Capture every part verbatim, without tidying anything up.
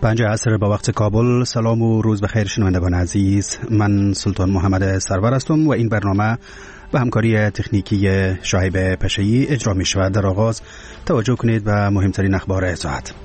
پنج عصر با وقت کابل. سلام و روز بخیر شنوندگان عزیز، من سلطان محمد سرور هستم و این برنامه به همکاری تکنیکی شایب پشه‌ای اجرا می شود. در آغاز توجه کنید به مهمترین اخبار ساعت.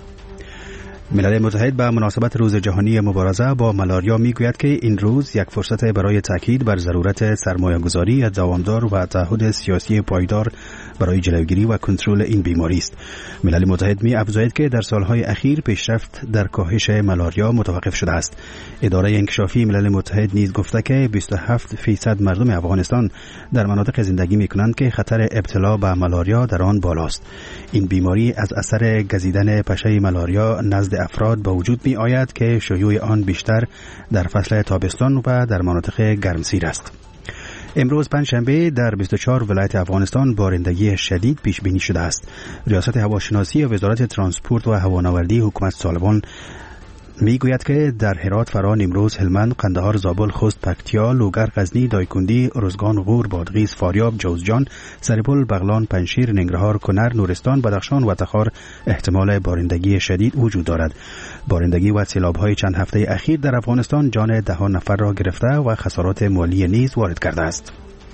ملل متحد به مناسبت روز جهانی مبارزه با ملاریا می گوید که این روز یک فرصت برای تاکید بر ضرورت سرمایه‌گذاری دوامدار و تعهد سیاسی پایدار برای جلوگیری و کنترل این بیماری است. ملل متحد می افزاید که در سالهای اخیر پیشرفت در کاهش ملاریا متوقف شده است. اداره انکشافی ملل متحد نیز گفته که بیست و هفت فیصد مردم افغانستان در مناطق زندگی می کنند که خطر ابتلا به ملاریا در آن بالاست. این بیماری از اثر گزیدن پشه ملاریا نزد افراد به وجود می آید که شیوع آن بیشتر در فصل تابستان و در مناطق گرمسیر است. امروز پنجشنبه در بیست و چهار ولایت افغانستان بارندگی شدید پیش بینی شده است. ریاست هواشناسی و وزارت ترانسپورت و هوانوردی حکومت طالبان می گوید که در هرات، فرا، نیمروز، هلمند، قندهار، زابل، خوست، پکتیا، لوگر، غزنی، دایکنډی، ارزگان، غور، بادغیس، فاریاب، جوزجان، سرپل، بغلان، پنجشیر، ننگرهار، کنر، نورستان، بدخشان و تخار احتمال بارندگی شدید وجود دارد. بارندگی و سیلاب‌های چند هفته اخیر در افغانستان جان ده نفر را گرفته و خسارات مالی نیز وارد کرده است.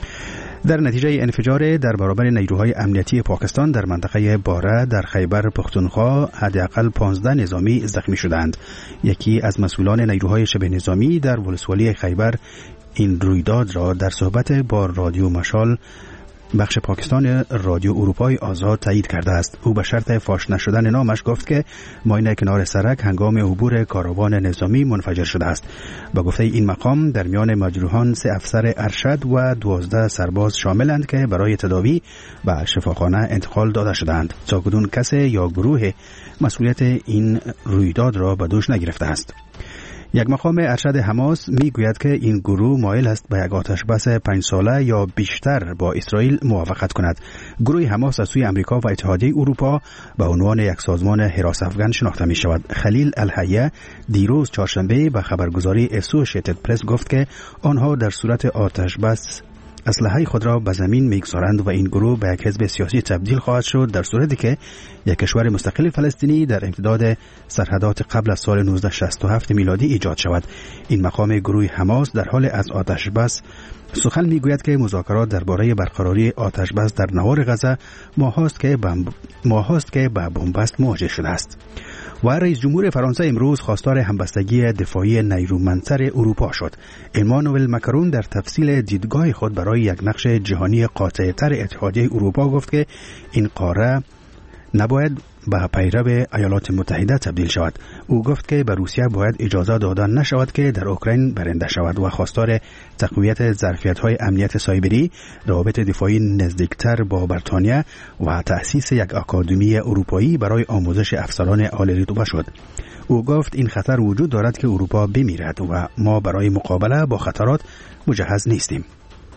در نتیجه انفجار در برابر نیروهای امنیتی پاکستان در منطقه باره در خیبر پختونخوا حداقل پانزده نظامی زخمی شدند. یکی از مسئولان نیروهای شبه نظامی در ولسوالی خیبر این رویداد را در صحبت با رادیو مشال بخش پاکستان رادیو اروپای آزاد تایید کرده است. او به شرط فاش نشدن نامش گفت که ماین کنار سرک هنگام عبور کاروان نظامی منفجر شده است. با گفته این مقام در میان مجروحان سه افسر ارشد و دوازده سرباز شاملند که برای تداوی به شفاخانه انتقال داده شدند. تاکنون کسی یا گروه مسئولیت این رویداد را به دوش نگرفته است. یک مقام ارشد حماس می گوید که این گروه مایل است به یک آتش بس پنج ساله یا بیشتر با اسرائیل موافقت کند. گروه حماس از سوی امریکا و اتحادیه اروپا به عنوان یک سازمان حراس افغان شناخته می شود. خلیل الحیه دیروز چهارشنبه به خبرگزاری اسوشیتد پرس گفت که آنها در صورت آتش بس اسلحه خود را به زمین میگذارند و این گروه به یک حزب سیاسی تبدیل خواهد شد در صورتی که یک کشور مستقل فلسطینی در امتداد سرحدات قبل از سال نوزده شصت و هفت میلادی ایجاد شود. این مقام گروه حماس در حال از آتش بس سخن میگوید که مذاکرات درباره برقراری آتش بس در نوار غزه ماهاست که بمب... ماهاست که به بنبست مواجه شده است. و رئیس جمهور فرانسه امروز خواستار همبستگی دفاعی نیرومندتر اروپا شد. امانوئل ماکرون در تفصیل دیدگاه خود برای یک نقش جهانی قاطع‌تر اتحادیه اروپا گفت که این قاره نباید به پیرو ایالات متحده تبدیل شود. او گفت که به روسیه باید اجازه داده نشود که در اوکراین برنده شود و خواستار تقویت ظرفیت‌های امنیت سایبری، روابط دفاعی نزدیکتر با بریتانیا و تأسیس یک آکادمی اروپایی برای آموزش افسران عالی رتبه شد. او گفت این خطر وجود دارد که اروپا بمیرد و ما برای مقابله با خطرات مجهز نیستیم.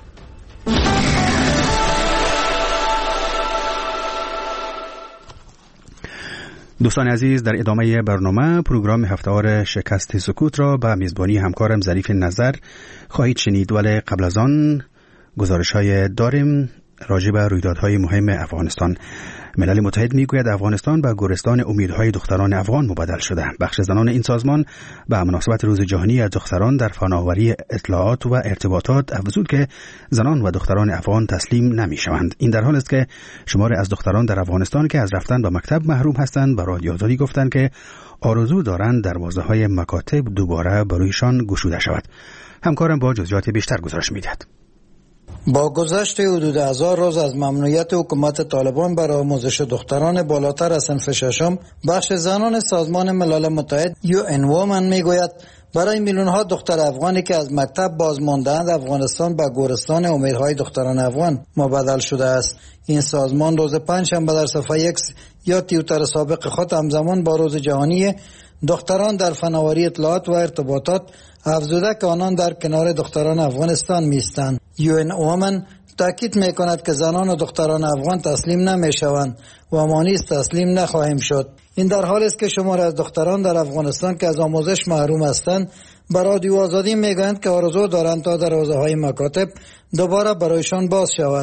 دوستان عزیز، در ادامه برنامه پروگرام هفته‌وار شکست سکوت را به میزبانی همکارم ظریف نظر خواهید شنید، ولی قبل از آن گزارش‌های داریم راجع به رویدادهای مهم افغانستان. ملل متحد میگوید افغانستان به گورستان امیدهای دختران افغان مبدل شده. بخش زنان این سازمان به مناسبت روز جهانی دختران در فناوری اطلاعات و ارتباطات افزود که زنان و دختران افغان تسلیم نمیشوند. این در حال است که شمار از دختران در افغانستان که از رفتن به مکتب محروم هستند به رادیو آزادی گفتند که آرزو دارند دروازه‌های مکاتب دوباره برویشان گشوده شود. همکارم با جزئیات بیشتر گزارش می‌دهد. با گذشت حدود هزار روز از ممنوعیت حکومت طالبان بر آموزش دختران بالاتر از صنف ششم، بخش زنان سازمان ملل متحد یو ان وومن میگوید برای میلیون‌ها دختر افغانی که از مکتب باز مانده‌اند افغانستان به گورستان امیدهای دختران افغان مبدل شده است. این سازمان روز پنجشنبه در صفحه ایکس یا توییتر سابق خود همزمان با روز جهانی دختران در فناوری اطلاعات و ارتباطات افزوده که آنان در کنار دختران افغانستان میستند. یو ان وومن تاکید میکند که زنان و دختران افغان تسلیم نمیشوند و ما نیز تسلیم نخواهیم شد. این در حالی است که شمار از دختران در افغانستان که از آموزش محروم هستند به رادیو آزادی میگویند که آرزو دارند تا دروازه‌های مکاتب دوباره برایشان باز شود.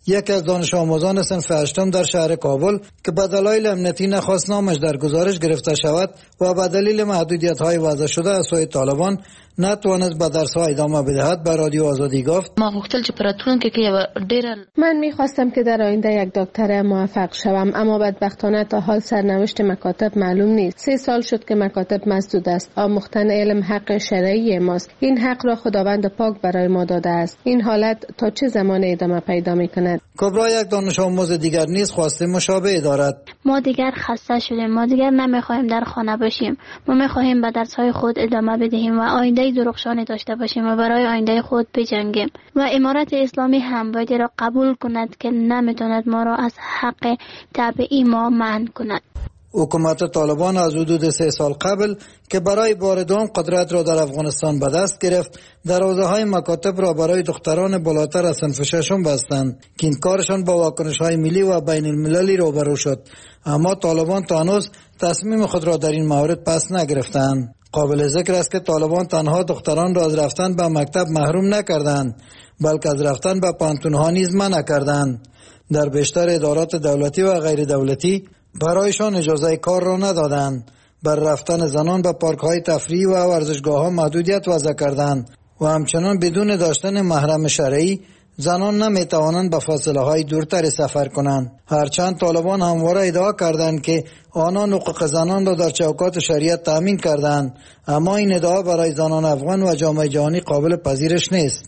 یکی از دانش آموزان صنف هشتم در شهر کابل که به دلایل امنیتی نخواست نامش در گزارش گرفته شود و به دلیل محدودیت‌های وضع شده از سوی طالبان نتوانست به درس‌ها ادامه بدهد به رادیو آزادی گفت ما غوښتل چې پراتونکو کې ډېر من می‌خواستم که در آینده یک دکتر موفق شوم، اما بدبختانه تا حال سرنوشت مکاتب معلوم نیست. سه سال شد که مکاتب مسدود است. آموختن علم حق شرعی ماست. این حق را خداوند پاک برای ما داده است. این حالت تا چه زمان ادامه پیدا می‌کند؟ کبرا یک دانش آموز دیگر نیز خواسته مشابه دارد. ما دیگر خسته شدیم. ما دیگر نمی‌خواهیم در خانه باشیم. ما می‌خواهیم به درس‌های خود ادامه بدهیم و آینده درخشانی داشته باشیم و برای آینده خود بجنگیم و امارت اسلامی هم باید را قبول کند که نمیتواند ما را از حق طبیعی ما منع کند. حکومت طالبان از حدود سه سال قبل که برای بار دوم قدرت را در افغانستان به دست گرفت، دروازه‌های مکاتب را برای دختران بالاتر از صنف ششم بستند که این کارشان با واکنش‌های ملی و بین المللی روبرو شد، اما طالبان تا هنوز تصمیم خود را در این مورد پس نگرفتند. قابل ذکر است که طالبان تنها دختران را از رفتن به مکتب محروم نکردند، بلکه از رفتن به پانتون‌ها نیز منع کردند. در بیشتر ادارات دولتی و غیر دولتی برایشان اجازه کار را ندادند. بر رفتن زنان به پارک‌های تفریحی و ورزشگاه‌ها محدودیت وضع کردند و همچنان بدون داشتن محرم شرعی زنان نمیتوانند به فاصله های دورتر سفر کنند. هرچند طالبان همواره ادعا کردند که آنان حقوق زنان را در چوکات شریعت تامین کردند، اما این ادعا برای زنان افغان و جامعه جهانی قابل پذیرش نیست.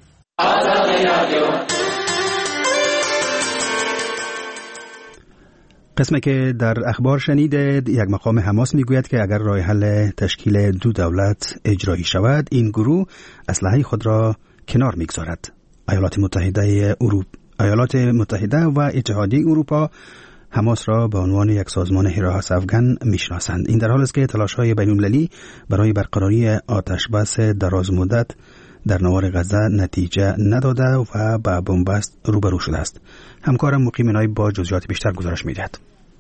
قسمی که در اخبار شنیدید، یک مقام حماس میگوید که اگر راه حل تشکیل دو دولت اجرایی شود، این گروه اسلحه خود را کنار میگذارد. ایالات متحده اروپا ایالات متحده و اتحادیه اروپا حماس را به عنوان یک سازمان حراس افغان میشناسند. این در حالی است که تلاش‌های بین‌المللی برای برقراری آتش‌بس دراز مدت در نوار غزه نتیجه نداده و با بنبست روبرو شده است. همکارم مقیم نایب با جزئیات بیشتر گزارش می‌دهد.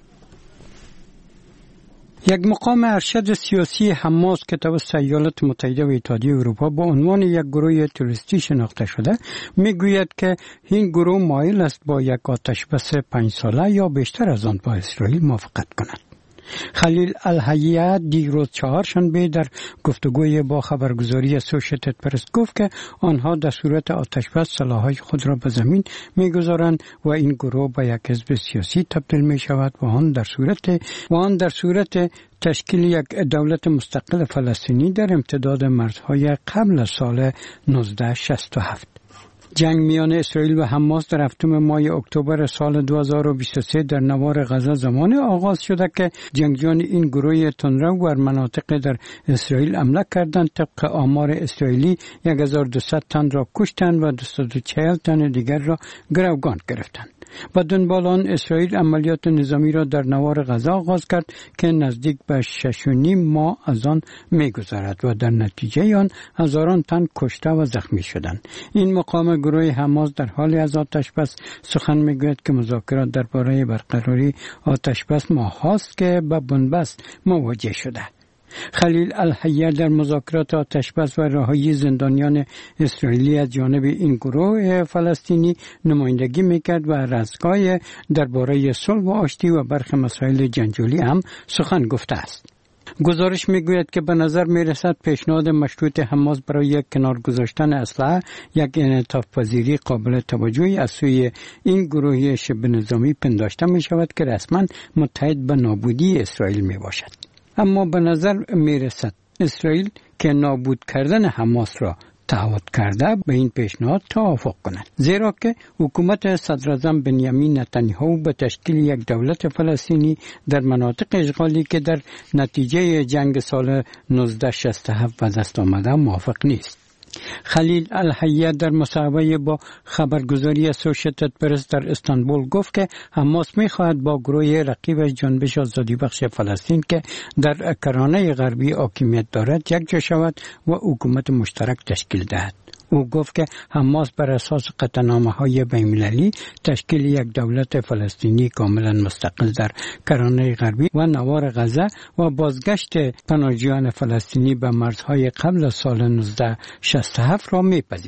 یک مقام ارشد سیاسی حماس که توسط ایالات متحده و اتحادیه اروپا با عنوان یک گروه تروریستی شناخته شده میگوید که این گروه مایل است با یک آتشبس پنج ساله یا بیشتر از آن با اسرائیل موافقت کند. خلیل الحیه دیروز چهارشنبه در گفتگوی با خبرگزاری اسوشیتد پرس گفت که آنها در صورت آتشبس سلاح‌های خود را به زمین می‌گذارند و این گروه به یک حزب سیاسی تبدیل می‌شود و آن در صورت و آن در صورت تشکیل یک دولت مستقل فلسطینی در امتداد مرزهای قبل از سال نوزده شصت و هفت. جنگ میان اسرائیل و حماس در هفتم ماه اکتبر سال دو هزار و بیست و سه در نوار غزه زمان آغاز شده که جنگجویان این گروه تندرو بر مناطق در اسرائیل حمله کردند. طبق آمار اسرائیلی یک هزار و دویست تن را کشتند و دویست و چهل تن دیگر را گروگان گرفتند. با دنبال آن اسرائیل عملیات نظامی را در نوار غزه آغاز کرد که نزدیک به شش و نیم ماه از آن می‌گذرد و در نتیجه آن هزاران تن کشته و زخمی شدند. این مقام گروه حماس در حال از آتشبس سخن می‌گوید که مذاکرات درباره برقراری آتشبس ماه‌هاست که به بنبست مواجه شده. خلیل الحیه در مذاکرات آتشبس و رهایی زندانیان اسرائیلی از جانب این گروه فلسطینی نمایندگی میکرد و رسگاه درباره صلح و آشتی و برخی مسائل جنجالی هم سخن گفته است. گزارش میگوید که به نظر میرسد پیشنهاد مشروط حماس برای یک کنار گذاشتن اسلحه یک انعطاف پذیری قابل توجهی از سوی این گروه شبه نظامی پنداشته می شود که رسما متحد به نابودی اسرائیل می باشد. اما به نظر می رسد اسرائیل که نابود کردن حماس را تعهد کرده به این پیشنهاد توافق کند، زیرا که حکومت صدراعظم بنیامین نتانیاهو به تشکیل یک دولت فلسطینی در مناطق اشغالی که در نتیجه جنگ سال نوزده شصت و هفت به دست آمده موافق نیست. خلیل الحیه در مصاحبه با خبرگزاری اسوشیتد پرس در استانبول گفت که حماس می‌خواهد با گروه رقیبش جنبش آزادی بخش فلسطین که در کرانه غربی حاکمیت دارد یکجا شود و حکومت مشترک تشکیل دهد. او گفت که حماس بر اساس قطعنامه‌های بین‌المللی تشکیل یک دولت فلسطینی کاملا مستقل در کرانه غربی و نوار غزه و بازگشت پناهجویان فلسطینی به مرزهای قبل از سال نوزده شصت و هفت را می‌پذیرد.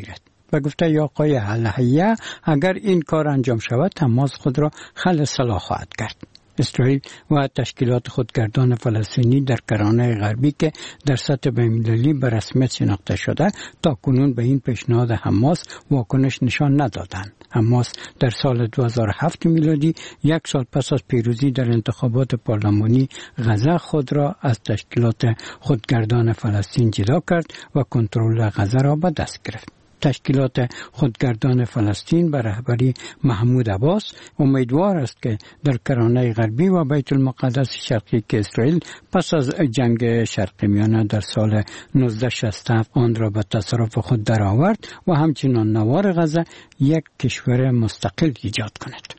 به گفته آقای الحیه اگر این کار انجام شود حماس خود را خل سلاح خواهد کرد. اسرائیل و تشکیلات خودگردان فلسطینی در کرانه غربی که در سطح بین‌المللی به رسمیت شناخته شده تا کنون به این پیشنهاد حماس واکنش نشان ندادند. حماس در سال دو هزار و هفت میلادی یک سال پس از پیروزی در انتخابات پارلمانی غزه خود را از تشکیلات خودگردان فلسطین جدا کرد و کنترل غزه را به دست گرفت. تشکیلات خودگردان فلسطین به رهبری محمود عباس امیدوار است که در کرانه غربی و بیت المقدس شرقی که اسرائیل پس از جنگ شرق میانه در سال نوزده شصت و هفت آن را به تصرف خود درآورد و همچنین نوار غزه یک کشور مستقل ایجاد کند.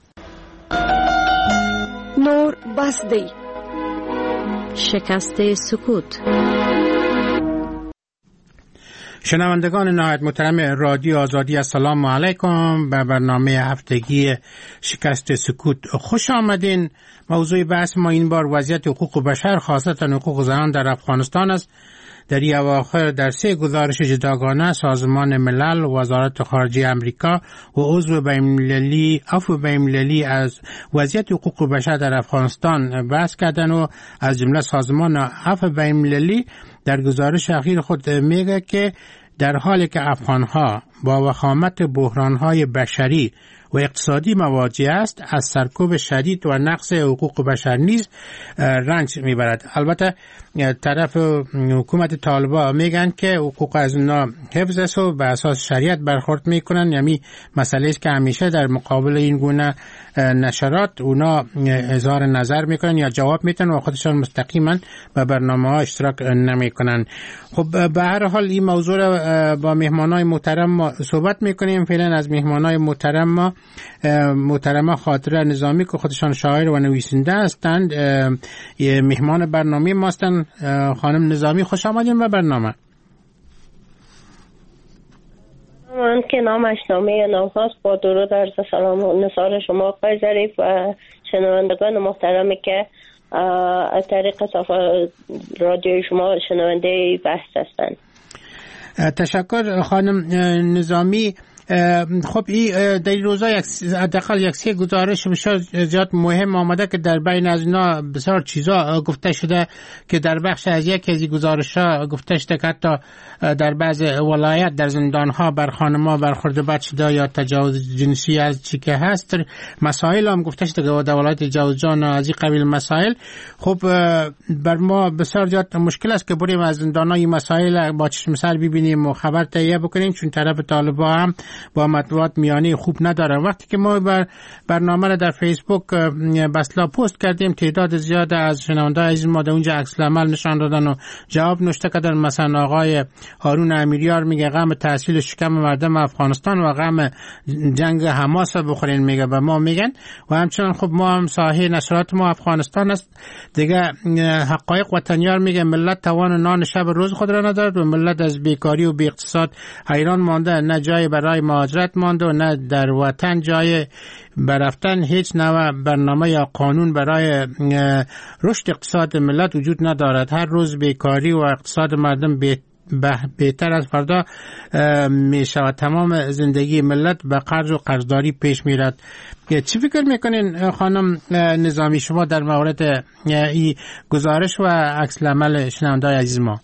نور بسدی شکست سکوت. شنوندگان نهایت محترم رادیو آزادی السلام علیکم. به برنامه هفتگی شکست سکوت خوش آمدین. موضوع بحث ما این بار وضعیت حقوق بشر خاصتا حقوق زنان در افغانستان است. در این اواخر در سه گزارش جداگانه سازمان ملل، وزارت خارجه امریکا و عضو بین‌المللی عفو بین‌المللی از وضعیت حقوق بشر در افغانستان بحث کردن و از جمله سازمان عفو بین‌المللی در گزارش اخیر خود میگه که در حالی که افغانها با وخامت بحرانهای بشری و اقتصادی مواجه است، از سرکوب شدید و نقض حقوق بشر نیز رنج میبرد. البته طرف حکومت طالبان میگن که حقوق از اونا حفظ است و به اساس شریعت برخورد میکنن. یعنی مسئله است که همیشه در مقابل این گونه نشرات اونا اظهار نظر میکنن یا جواب میتن و خودشان مستقیما به برنامه ها اشتراک نمیکنن. خب به هر حال این موضوع را با مهمانای محترم ما صحبت میکنیم. فعلا از مهمانای محترم ما محترمه خاطره نظامی که خودشان شاعر و نویسنده هستند مهمان برنامه ما هستند. خانم نظامی خوش آمدین به برنامه. من که نامش نامه نام هست با درود عرض سلام و نثار شما آقای ظریف و شنوندگان محترمی که از طریق رادیو شما شنونده بحث هستند. تشکر خانم نظامی. خب این در این روزا یک حداقل یک سه گزارش بسیار زیاد مهم آمده که در بین از اینا بسیار چیزا گفته شده که در بخش از یک از این گزارش‌ها گفته شده که حتی در بعض ولایت در زندان‌ها بر خانم‌ها برخورد بد شده یا تجاوز جنسی از چی که هست. مسائل هم گفته شده که در ولایت جوزجان از این قبیل مسائل. خب بر ما بسیار زیاد مشکل است که بریم از زندان‌ها این مسائل با چشم سر ببینیم و خبر تهیه بکنیم، چون طرف طالبان هم با مطبوعات میانی خوب نداره. وقتی که ما بر برنامه را در فیسبوک بسلا پست کردیم، تعداد زیاد از شنونده عزیز ما در اونجا عکس العمل نشان دادن و جواب نوشته کردن. مثلا آقای هارون امیریار میگه غم تحصیل شکم مردم افغانستان و غم جنگ حماس بخورین میگه به ما میگن. و همچنان خب ما هم ساحه نشرات ما افغانستان است دیگه. حقایق وطنیار میگه ملت توان نان شب روز خود را ندارد و ملت از بیکاری و بی اقتصاد حیران مانده، نه جای برای مهاجرت مانده و نه در وطن جای برفتن. هیچ نوع برنامه یا قانون برای رشد اقتصاد ملت وجود ندارد. هر روز بیکاری و اقتصاد مردم بهتر از فردا می شود. تمام زندگی ملت به قرض و قرضداری پیش میرد. چی فکر میکنین خانم نظامی شما در مورد این گزارش و عکس العمل شنونده‌های عزیز ما؟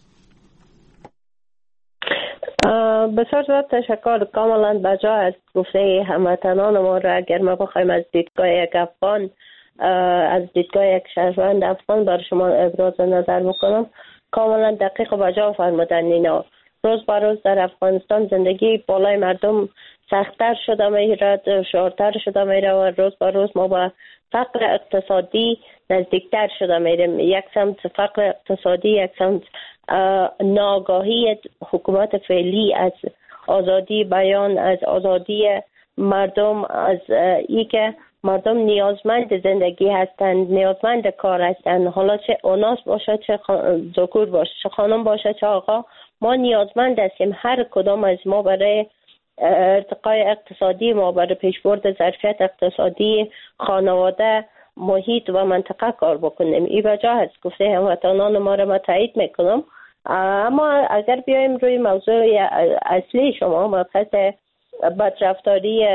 بسیار زیاد تشکر. کاملا بجا از گفته هموطنان ما را اگر ما بخوایم از دیدگاه یک افغان از دیدگاه یک شهروند افغان بر شما ابراز نظر بکنم، کاملا دقیق و بجا فرمودن. اینا روز به روز در افغانستان زندگی بالای مردم سخت‌تر شده میرد، شعارتر شده میره و روز به روز ما با فقر اقتصادی نزدیکتر شده میریم. یک سمت فقر اقتصادی، یک سمت ناآگاهی حکومت فعلی از آزادی بیان، از آزادی مردم، از ای که مردم نیازمند زندگی هستند، نیازمند کار هستند. حالا چه اوناس باشه، چه ذکور باشه، چه خانم باشه، چه آقا، ما نیازمند هستیم. هر کدام از ما برای ارتقای اقتصادی ما، برای پیشبرد ظرفیت اقتصادی خانواده، محیط و منطقه کار بکنیم. این وجه هست گفته هموطنان ما را ما تایید میکنم. اما اگر بیایم روی موضوع اصلی شما، مبحث بدرفتاری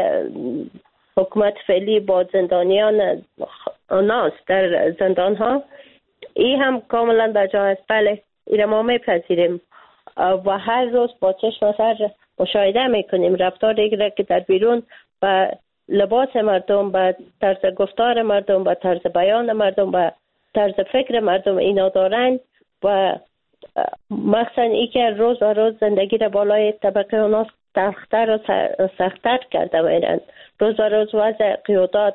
حکومت فعلی با زندانیان ناس در زندان ها، این هم کاملا بجا است. بله این ما میپذیریم و هر روز با چشم سر مشاهده میکنیم رفتاری که در بیرون و لباس مردم، با طرز گفتار مردم، با طرز بیان مردم، با طرز فکر مردم اینا دارن و مخصوصا ای که روز و روز زندگی را بالای طبقه اونا سخت‌تر و سخت‌تر کرده میرن. روز و روز وضع قیادات،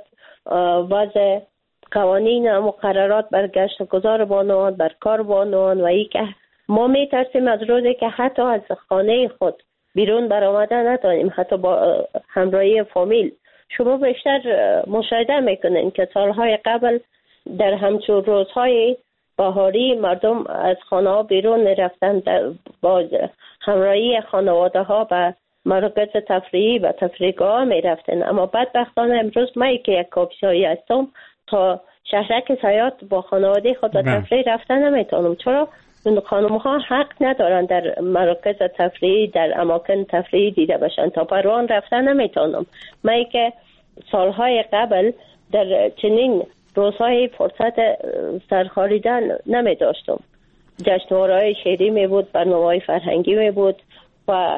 وضع قوانین و مقررات بر گشت و گذار بانوان، بر کار بانوان و ای که ما میترسیم از روزی که حتی از خانه خود بیرون برآمده ندانیم، حتی با همراهی فامیل. شما بیشتر مشاهده میکنین که سالهای قبل در همچون روزهای بهاری مردم از خانه ها بیرون میرفتن با همراهی خانواده ها و مراکز تفریحی و تفریحگاه میرفتن. اما بدبختانه امروز من که یک کاپیسایی هستم تا شهرک سیاحت با خانواده خود به تفریح رفتن نمیتونم. چرا؟ اون خانم ها حق ندارن در مراکز تفریحی، در اماکن تفریحی دیده باشن. تا پروان رفتن نمیتونم. من که سالهای قبل در چنین روزهای فرصت سرخاریدن نمی داشتم. جشنواره‌های شعری می بود، برنامه‌های فرهنگی می بود و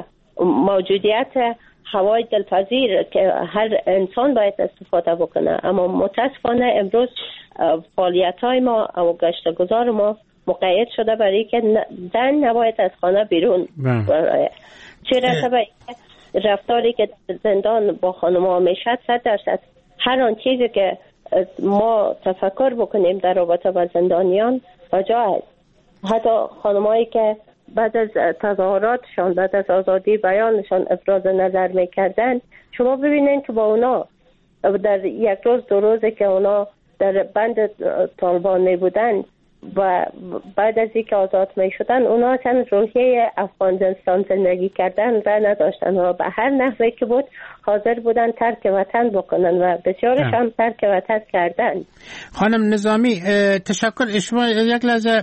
موجودیت هوای دلپذیر که هر انسان باید استفاده بکنه. اما متاسفانه امروز فعالیت‌های ما و گشت گذار ما مقید شده برای که زن نباید از خانه بیرون برای چه رسبه رفتاری که زندان با خانم‌ها میشد صد درصد هر آن چیزی که ما تفکر بکنیم در رابطه با زندانیان بجا است. حتی خانمایی که بعد از تظاهراتشان، بعد از آزادی بیانشان ابراز نظر میکردن، شما ببینین که با اونا در یک روز دو روزه که اونا در بند طالبان می بودن و بعد از اینکه آزاد می شدن اونا اصلا روحیه افغانستان زندگی کردن را نداشتن و به هر نحوه که بود حاضر بودن ترک وطن بکنن و بسیارش هم ترک وطن کردن. خانم نظامی تشکر. شما یک لحظه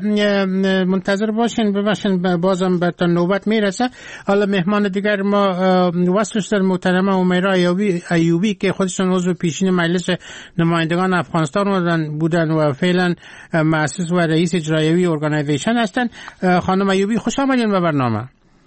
منتظر باشین، ببخشین بازم به تا نوبت میرسه. حالا مهمان دیگر ما وصلش در محترمه امیرا ایوبی, ایوبی که خودشون عضو پیشین مجلس نمایندگان افغانستان بودن و فعلا مؤسس و رئیس اجرایی ارگانایزیشن هستن. خانم ایوبی خوش آمدین به برنامه.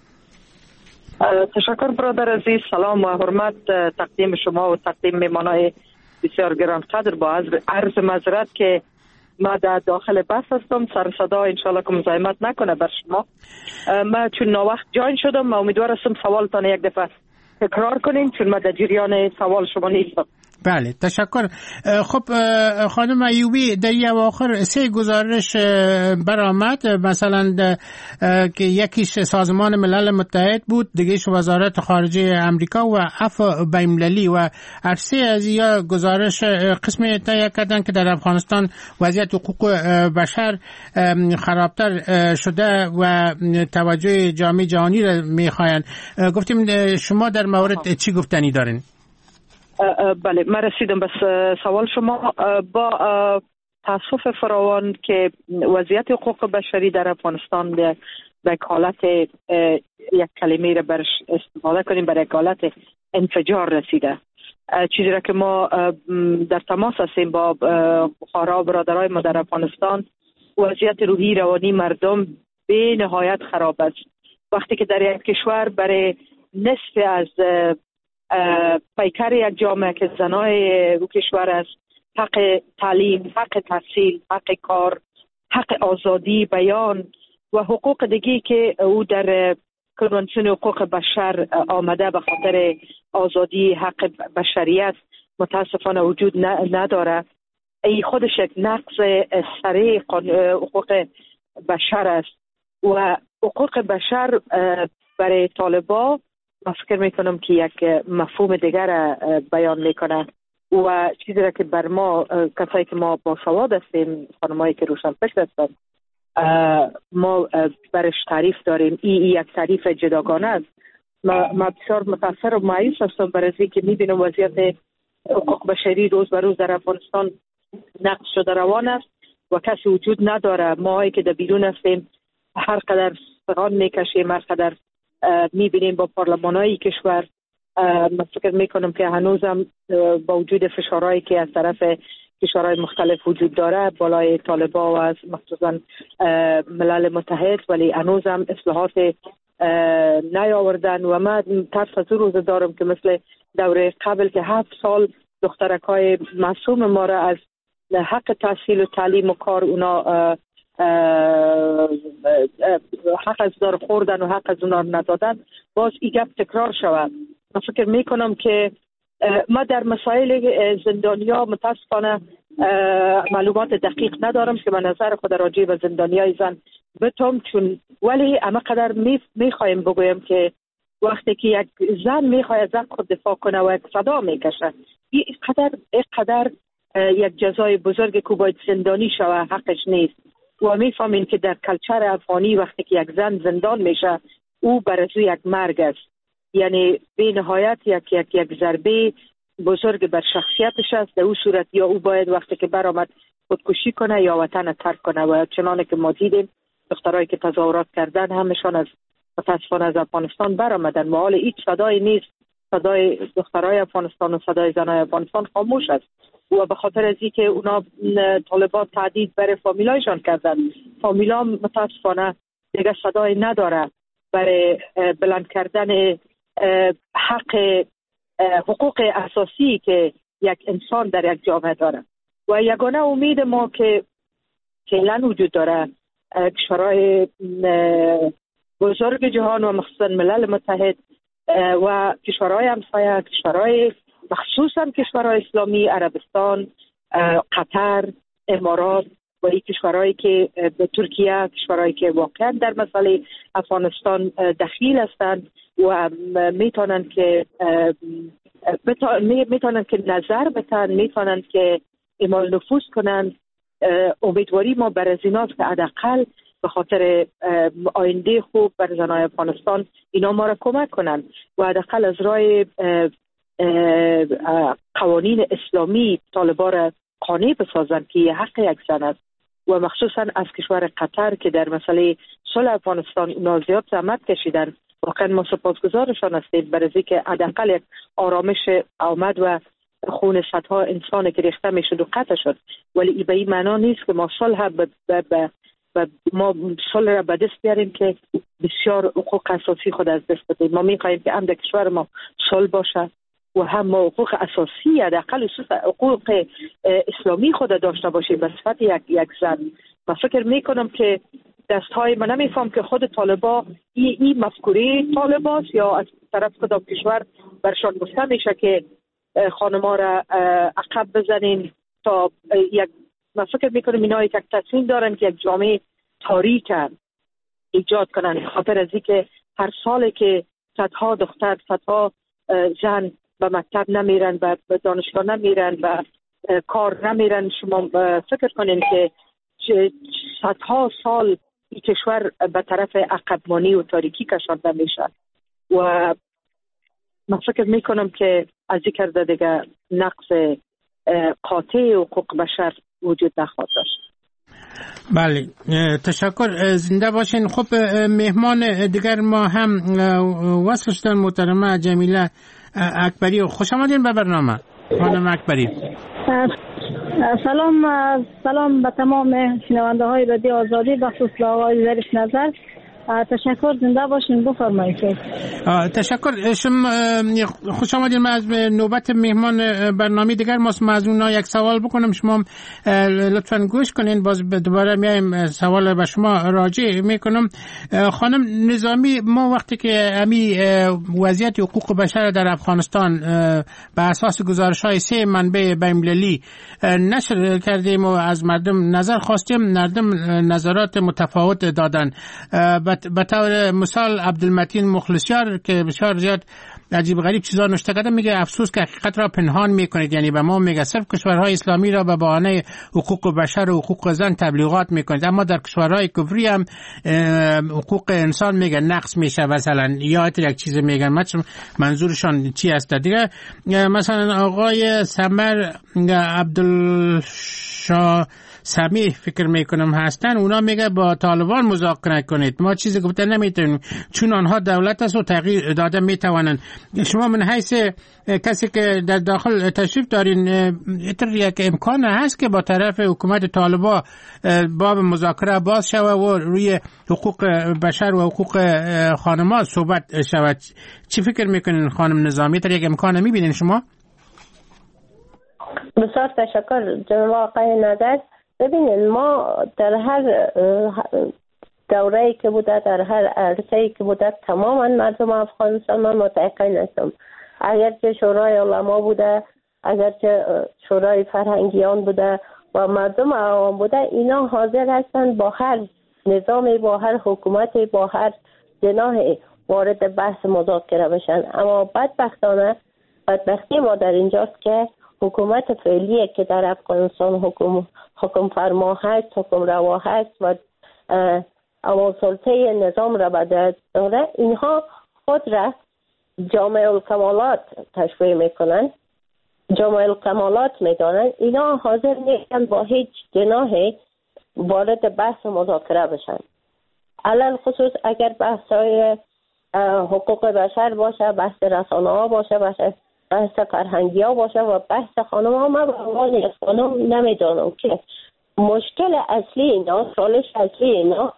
تشکر برادر عزیز. سلام و حرمت تقدیم شما و تقدیم مهمانای بسیار گرانقدر. با عرض معذرت که ما در داخل بس هستم، سر صدا انشالله که مزاحمت نکنه بر شما. ما چون ناوقت جاین شدم، ما امیدوار هستم سوالتان یک دفعه تکرار کنین چون ما در جریان سوال شما نیستم. بله تشکر. خب خانم ایوبی در یک اواخر سه گزارش برآمد، مثلا که یکیش سازمان ملل متحد بود، دیگهش وزارت خارجه امریکا و عفو بین‌المللی و هر سه از یا گزارش قسمی تهیه کردن که در افغانستان وضعیت حقوق بشر خرابتر شده و توجه جامعه جهانی را میخواین. گفتیم شما در مورد چی گفتنی دارین؟ بله من رسیدم بس سوال شما. با تاسف فراوان که وضعیت حقوق بشری در افغانستان به یک حالت یک کلمه را برش استفاده کنیم برای یک حالت انفجار رسیده. چیزی را که ما در تماس هستیم با خارا و برادرای ما در افغانستان، وضعیت روحی روانی مردم به نهایت خراب است. وقتی که در یک کشور برای نصف از پیکر یک جامعه که زنای او کشور است، حق تعلیم، حق تحصیل، حق کار، حق آزادی بیان و حقوق دیگی که او در کنوانسیون حقوق بشر آمده به خاطر آزادی حق بشریت متاسفانه وجود نداره. ای خودش یک نقض سریع حقوق بشر است و حقوق بشر برای طالبان من فکر میکنم که یک مفهوم دیگر بیان میکنه و چیزی را که بر ما کسایی که ما با سواد هستیم، خانمایی که روشن فکر هستند، ما برش تعریف داریم. ای, ای یک تعریف جداگانه است. ما بسیار متاثر و مایوس هستم برای اینکه میبینم وضعیت حقوق بشری روز به روز در افغانستان نقض شده روان است و کسی وجود نداره. ما که در بیرون هستیم هر قدر سغان میکشیم، هر قدر میبینیم با پارلمانای کشور من فکر میکنم که هنوزم با وجود فشارهایی که از طرف کشورهای مختلف وجود داره بالای طالبان و از مخصوصا ملل متحد، ولی هنوزم اصلاحات نیاوردن و من ترس از روز دارم که مثل دوره قبل که هفت سال دخترکای معصوم ما را از حق تحصیل و تعلیم و کار اونا حق از دار خوردن و حق از اونا ندادن، باز این گپ تکرار شود. من فکر میکنم که ما در مسائل زندانیا متاسفانه معلومات دقیق ندارم که من نظر خود راجع به زندانیای زن بتم، چون ولی اما قدر میخوایم بگویم که وقتی که یک زن میخواد از حق خود دفاع کنه و یک صدا میکشه، این قدر این قدر یک جزای بزرگ که باید زندانی شوه حقش نیست. و میفهمین که در کلچر افغانی وقتی که یک زن زندان میشه او برای یک مرگ است، یعنی به نهایت یک یک یک ضربه بزرگ بر شخصیتش است. در اون صورت یا او باید وقتی که برآمد خودکشی کنه یا وطن ترک کنه. و چنانه که ما دیدیم دخترایی که تظاهرات کردن همشان از متاسفانه از افغانستان برآمدن و حال هیچ صدایی نیست. صدای دخترای افغانستان و صدای زنای افغانستان خاموش است و به خاطر از اینکه اونا طالبان تعدید برای فامیلایشان کردن، فامیلا متاسفانه دیگه صدای نداره برای بلند کردن حق حقوق اساسی که یک انسان در یک جامعه داره. و یگانه امید ما که فعلا وجود داره کشورهای بزرگ جهان و مخصوصا ملل متحد و کشورهای همسایه، کشورهای مخصوصا کشورهای اسلامی، عربستان، قطر، امارات و این کشورهایی که به ترکیه، کشورهایی که واقعا در مسئله افغانستان دخیل هستند و میتونن که میتونن که نظر بتن، میتونن که اعمال نفوذ کنن. امیدواری ما بر از ایناست که حداقل به خاطر آینده خوب بر زنای افغانستان اینا ما را کمک کنن و حداقل از راه قوانین اسلامی طالبان را قانع بسازن که حق یک زن است. و مخصوصا از کشور قطر که در مسئله صلح افغانستان اونا زیاد زحمت کشیدن، واقعا ما سپاسگزارشان هستیم برای اینکه حداقل یک آرامش آمد و خون صدها انسان که ریخته میشد و قطع شد. ولی این به این معنا نیست که ما صلح ب... ب... ب... ب... ما صلح را به دست بیاریم که بسیار حقوق اساسی خود از دست بدیم. ما میخواهیم که هم در کشور ما صلح باشه و هم ما حقوق اساسی حداقل حقوق اسلامی خود داشته باشیم به صفت یک یک زن. من فکر میکنم که دستهای من نمیفهم که خود طالبا این ای مفکوره طالباست یا از طرف کدام کشور برشان گفته میشه که خانما را عقب بزنین تا یک. من فکر میکنم اینا یک تصمیم دارن که یک جامعه تاریک ایجاد کنن، خاطر از اینکه هر ساله که صدها دختر صدها زن به مکتب نمیرن، به دانشگاه نمیرن، به کار نمیرن، شما فکر کنین که صدها سال این کشور به طرف عقبمانی و تاریکی کشانده میشه. و من فکر میکنم که از این کرده دیگه نقص قاطع حقوق بشر وجود نخواهد داشت. بله، تشکر، زنده باشین. خب مهمان دیگر ما هم وصل شدن محترمه جمیله اکبری. خوش آمدین به برنامه خانم اکبری. سلام سلام به تمام شنونده های رادیو آزادی، بخصوص به آقای ظریف نظر. تشکر، زنده باشین. بفرمایید. تشکر. شما خوش آمدید. من از نوبت مهمان برنامه دیگر ماست. از اونها یک سوال بکنم، شما لطفاً گوش کنین. باز دوباره میایم سوال به شما راجع میکنم. خانم نظامی، ما وقتی که امی وضعیت حقوق بشر در افغانستان به اساس گزارش های سه منبع بین‌المللی نشر کردیم و از مردم نظر خواستیم، مردم نظرات متفاوت دادن. به طور مثال عبدالمتین مخلصیار که بسیار زیاد عجیب غریب چیزا نوشته کرده، میگه افسوس که حقیقت را پنهان میکنید. یعنی به ما میگه صرف کشورهای اسلامی را به بهانه حقوق بشر و حقوق زن تبلیغات میکنید، اما در کشورهای کفری هم حقوق انسان میگه نقص میشه. مثلا یا یک چیز میگن، منظورشان چی است دیگه. مثلا آقای سمر عبدالشاه سمیح فکر میکنم هستن، اونا میگه با طالبان مذاکره کنید، ما چیزی گفته نمیتونیم چون آنها دولت است و تغییر داده میتوانند. شما من حیث کسی که در داخل تشریف دارین اتر یک امکان هست که با طرف حکومت طالبان باب مذاکره باز شود و روی حقوق بشر و حقوق خانم‌ها صحبت شود؟ چی فکر میکنین خانم نظامی؟ تر یک امکان میبینین شما؟ بسیار تشکر جناب آقای نظر. ببینید ما در هر دوره‌ای که بوده، در هر عرصه‌ای که بوده، تماما مردم افغانستان من متقین هستم. اگرچه شورای علما بوده، اگرچه شورای فرهنگیان بوده و مردم عوام بوده، اینا حاضر هستند با هر نظامی، با هر حکومتی، با هر جناحی وارد بحث مذاکره بشن. اما بدبختانه بدبختی ما در اینجاست که حکومت فعلی که در افغانستان حکم حکم فرما هست، حکم روا هست و اما سلطه نظام را به داره، اینها خود را جامع الکمالات تشبیه میکنن، جامع الکمالات میدانن. اینا حاضر نیستن با هیچ جناحی وارد بحث مذاکره بشن. علل خصوص اگر بحث های حقوق بشر باشه، بحث رسانه ها باشه، باشه بحث فرهنگی ها باشه و بحث خانم ها، من به عنوان خانم نمیدانم که مشکل اصلی اینا، چالش اصلی اینا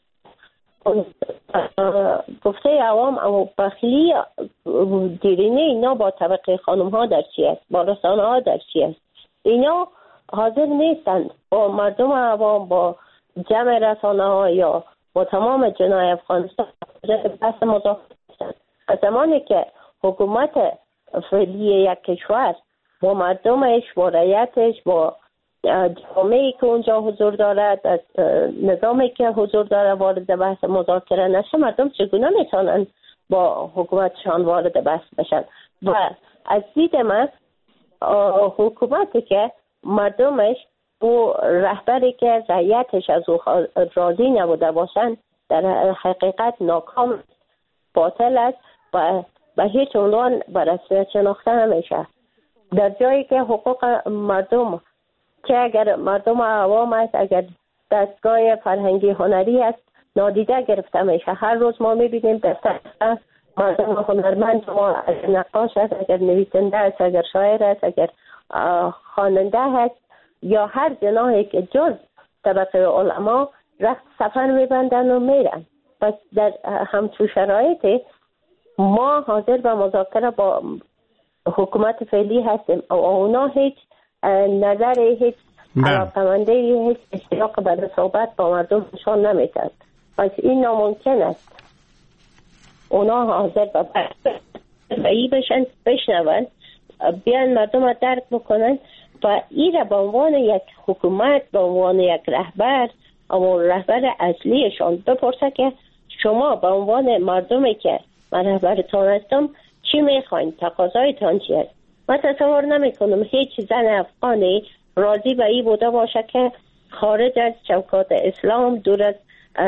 گفته عوام اما بخلی دیرینه اینا با طبقه خانم ها در چی است، با رسانه ها در چی است. اینا حاضر نیستند با مردم عوام، با جمع رسانه ها یا با تمام جنای افغانستان بحث مذاکره کنند. زمانی که حکومت فعلی یک کشور با مردمش، با رعیتش، با جامعه‌ای که اونجا حضور دارد، نظامی که حضور داره وارد بحث مذاکره نشه، مردم چگونه میتونن با حکومتشان وارد بحث بشن؟ و از دید من حکومتی که مردمش و رهبری که رعیتش از او راضی نبوده باشن در حقیقت ناکام، باطل است و به هیچ عنوان به رسمیت شناخته نمیشه. در جایی که حقوق مردم، که اگر مردم عوام است، اگر دستگاه فرهنگی هنری است، نادیده گرفته میشه. هر روز ما میبینیم دستگاه مردم هنرمند، ما اگر نقاش است، اگر نویسنده است، اگر شاعر است، اگر خواننده است یا هر جناحی که جز طبقه علما رخت سفر میبندن و میرن. پس در همچون شرایطی ما حاضر به مذاکره با حکومت فعلی هستیم و اونا هیچ نظر، هیچ علاقمنده، هیچ اشتیاق برای صحبت با مردم نشان نمیدن. پس این ناممکن است. اونا حاضر به بحثی بشن، بشنون، بیان مردم را درک بکنن و این را به عنوان یک حکومت، به عنوان یک رهبر، اما رهبر اصلیشان بپرسه که شما به عنوان مردمی که من رهبرتان هستم چی میخواین؟ تقاضایتان چی است؟ من تصور نمی کنم هیچ زن افغانی راضی به این بوده باشه که خارج از چوکات اسلام، دور از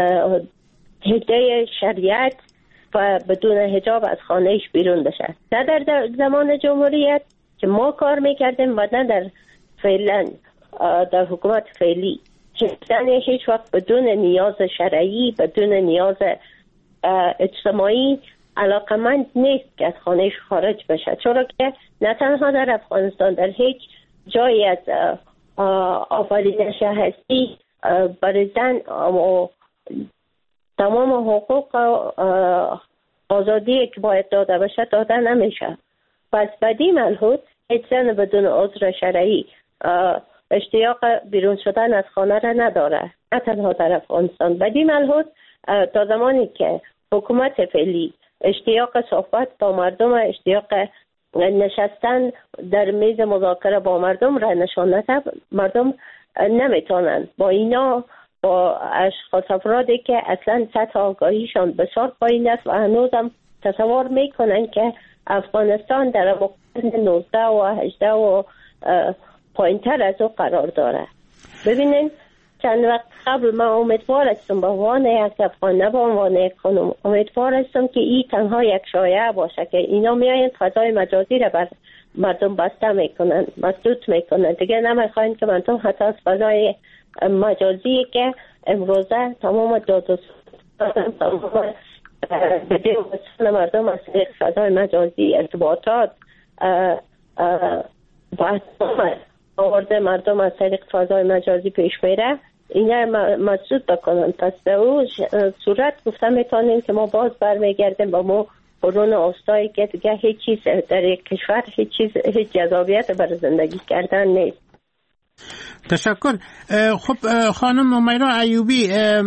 حده شریعت و بدون حجاب از خانهش بیرون بشه. نه در زمان جمهوریت که ما کار میکردیم و نه در فعلا در حکومت فعلی که زن هیچ وقت بدون نیاز شرعی، بدون نیاز اجتماعی علاقمند نیست که از خانهش خارج بشه. چرا که نه تنها در افغانستان، در هیچ جایی از آفرینش هستی برای زن و تمام حقوق آزادی که باید داده بشه داده نمیشه. پس بدی ملحوظ هیچ زن بدون عذر شرعی اشتیاق بیرون شدن از خانه را نداره، نه تنها در افغانستان. بدی ملحوظ تا زمانی که حکومت فعلی اشتیاق صحبت با مردم، اشتیاق نشستن در میز مذاکره با مردم را نشان نده، مردم نمیتونن با اینا، با اشخاص افرادی که اصلا سطح آگاهیشان بسیار پایین است و هنوزم تصور میکنن که افغانستان در قرن نوزده و هجده و پایینتر از او قرار داره. ببینین چند وقت قبل من امیدوار هستم به عنوان یک افغان، نه به عنوان یک خانم، امیدوار هستم که این تنها یک شایعه باشه که اینا میاین فضای مجازی را بر مردم بسته میکنن، مسدود میکنن. دیگه نمیخواین که مردم حتی از فضای مجازی که امروزه تمام داد و تمام به وسیله مردم از طریق فضای مجازی ارتباطات باید آورده مردم از طریق فضای مجازی پیش میره، اینه مسدود بکنن. پس در اون صورت گفته میتونیم که ما باز برمیگردیم با ما قرون اوستایی که دیگه هیچ چیز در یک کشور هیچ چیز هیچ جذابیت برای زندگی کردن نیست. تشکر. خب خانم امیرا ایوبی،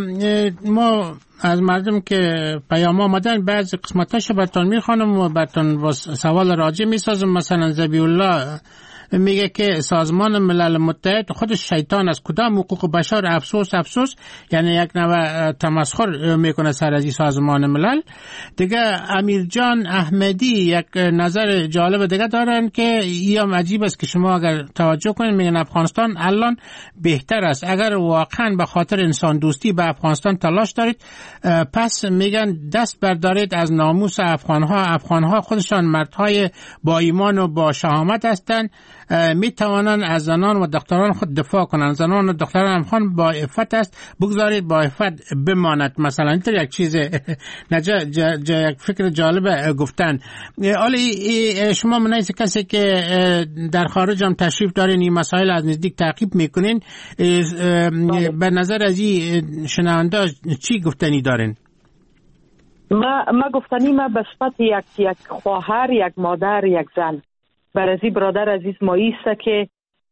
ما از مردم که پیام آمدن بعضی قسمتاشو براتون میخوانم و براتون سوال راجع میسازم. مثلا زبی الله میگه که سازمان ملل متحد خودش شیطان از کدام حقوق بشر، افسوس افسوس، یعنی یک نوع تمسخر میکنه سر از این سازمان ملل. دیگه امیر جان احمدی یک نظر جالب دیگه دارن که این عجیب است که شما اگر توجه کنید، میگن افغانستان الان بهتر است. اگر واقعا به خاطر انسان دوستی به افغانستان تلاش دارید، پس میگن دست بردارید از ناموس افغانها. افغانها خودشان مردهای با ایمان و با شهامت هستند، می توانند از زنان و دختران خود دفاع کنند. زنان و دختران افغان با عفت است، بگذارید با عفت بماند. مثلا اینطور یک چیز نجا جا جا یک فکر جالب گفتن. حالا شما منیز کسی که در خارج هم تشریف دارین، این مسائل از نزدیک تعقیب میکنین، به نظر از این شنونده چی گفتنی دارین؟ ما ما گفتنی ما به صفت یک یک خواهر، یک مادر، یک زن برازی برادر عزیز ما ایسته که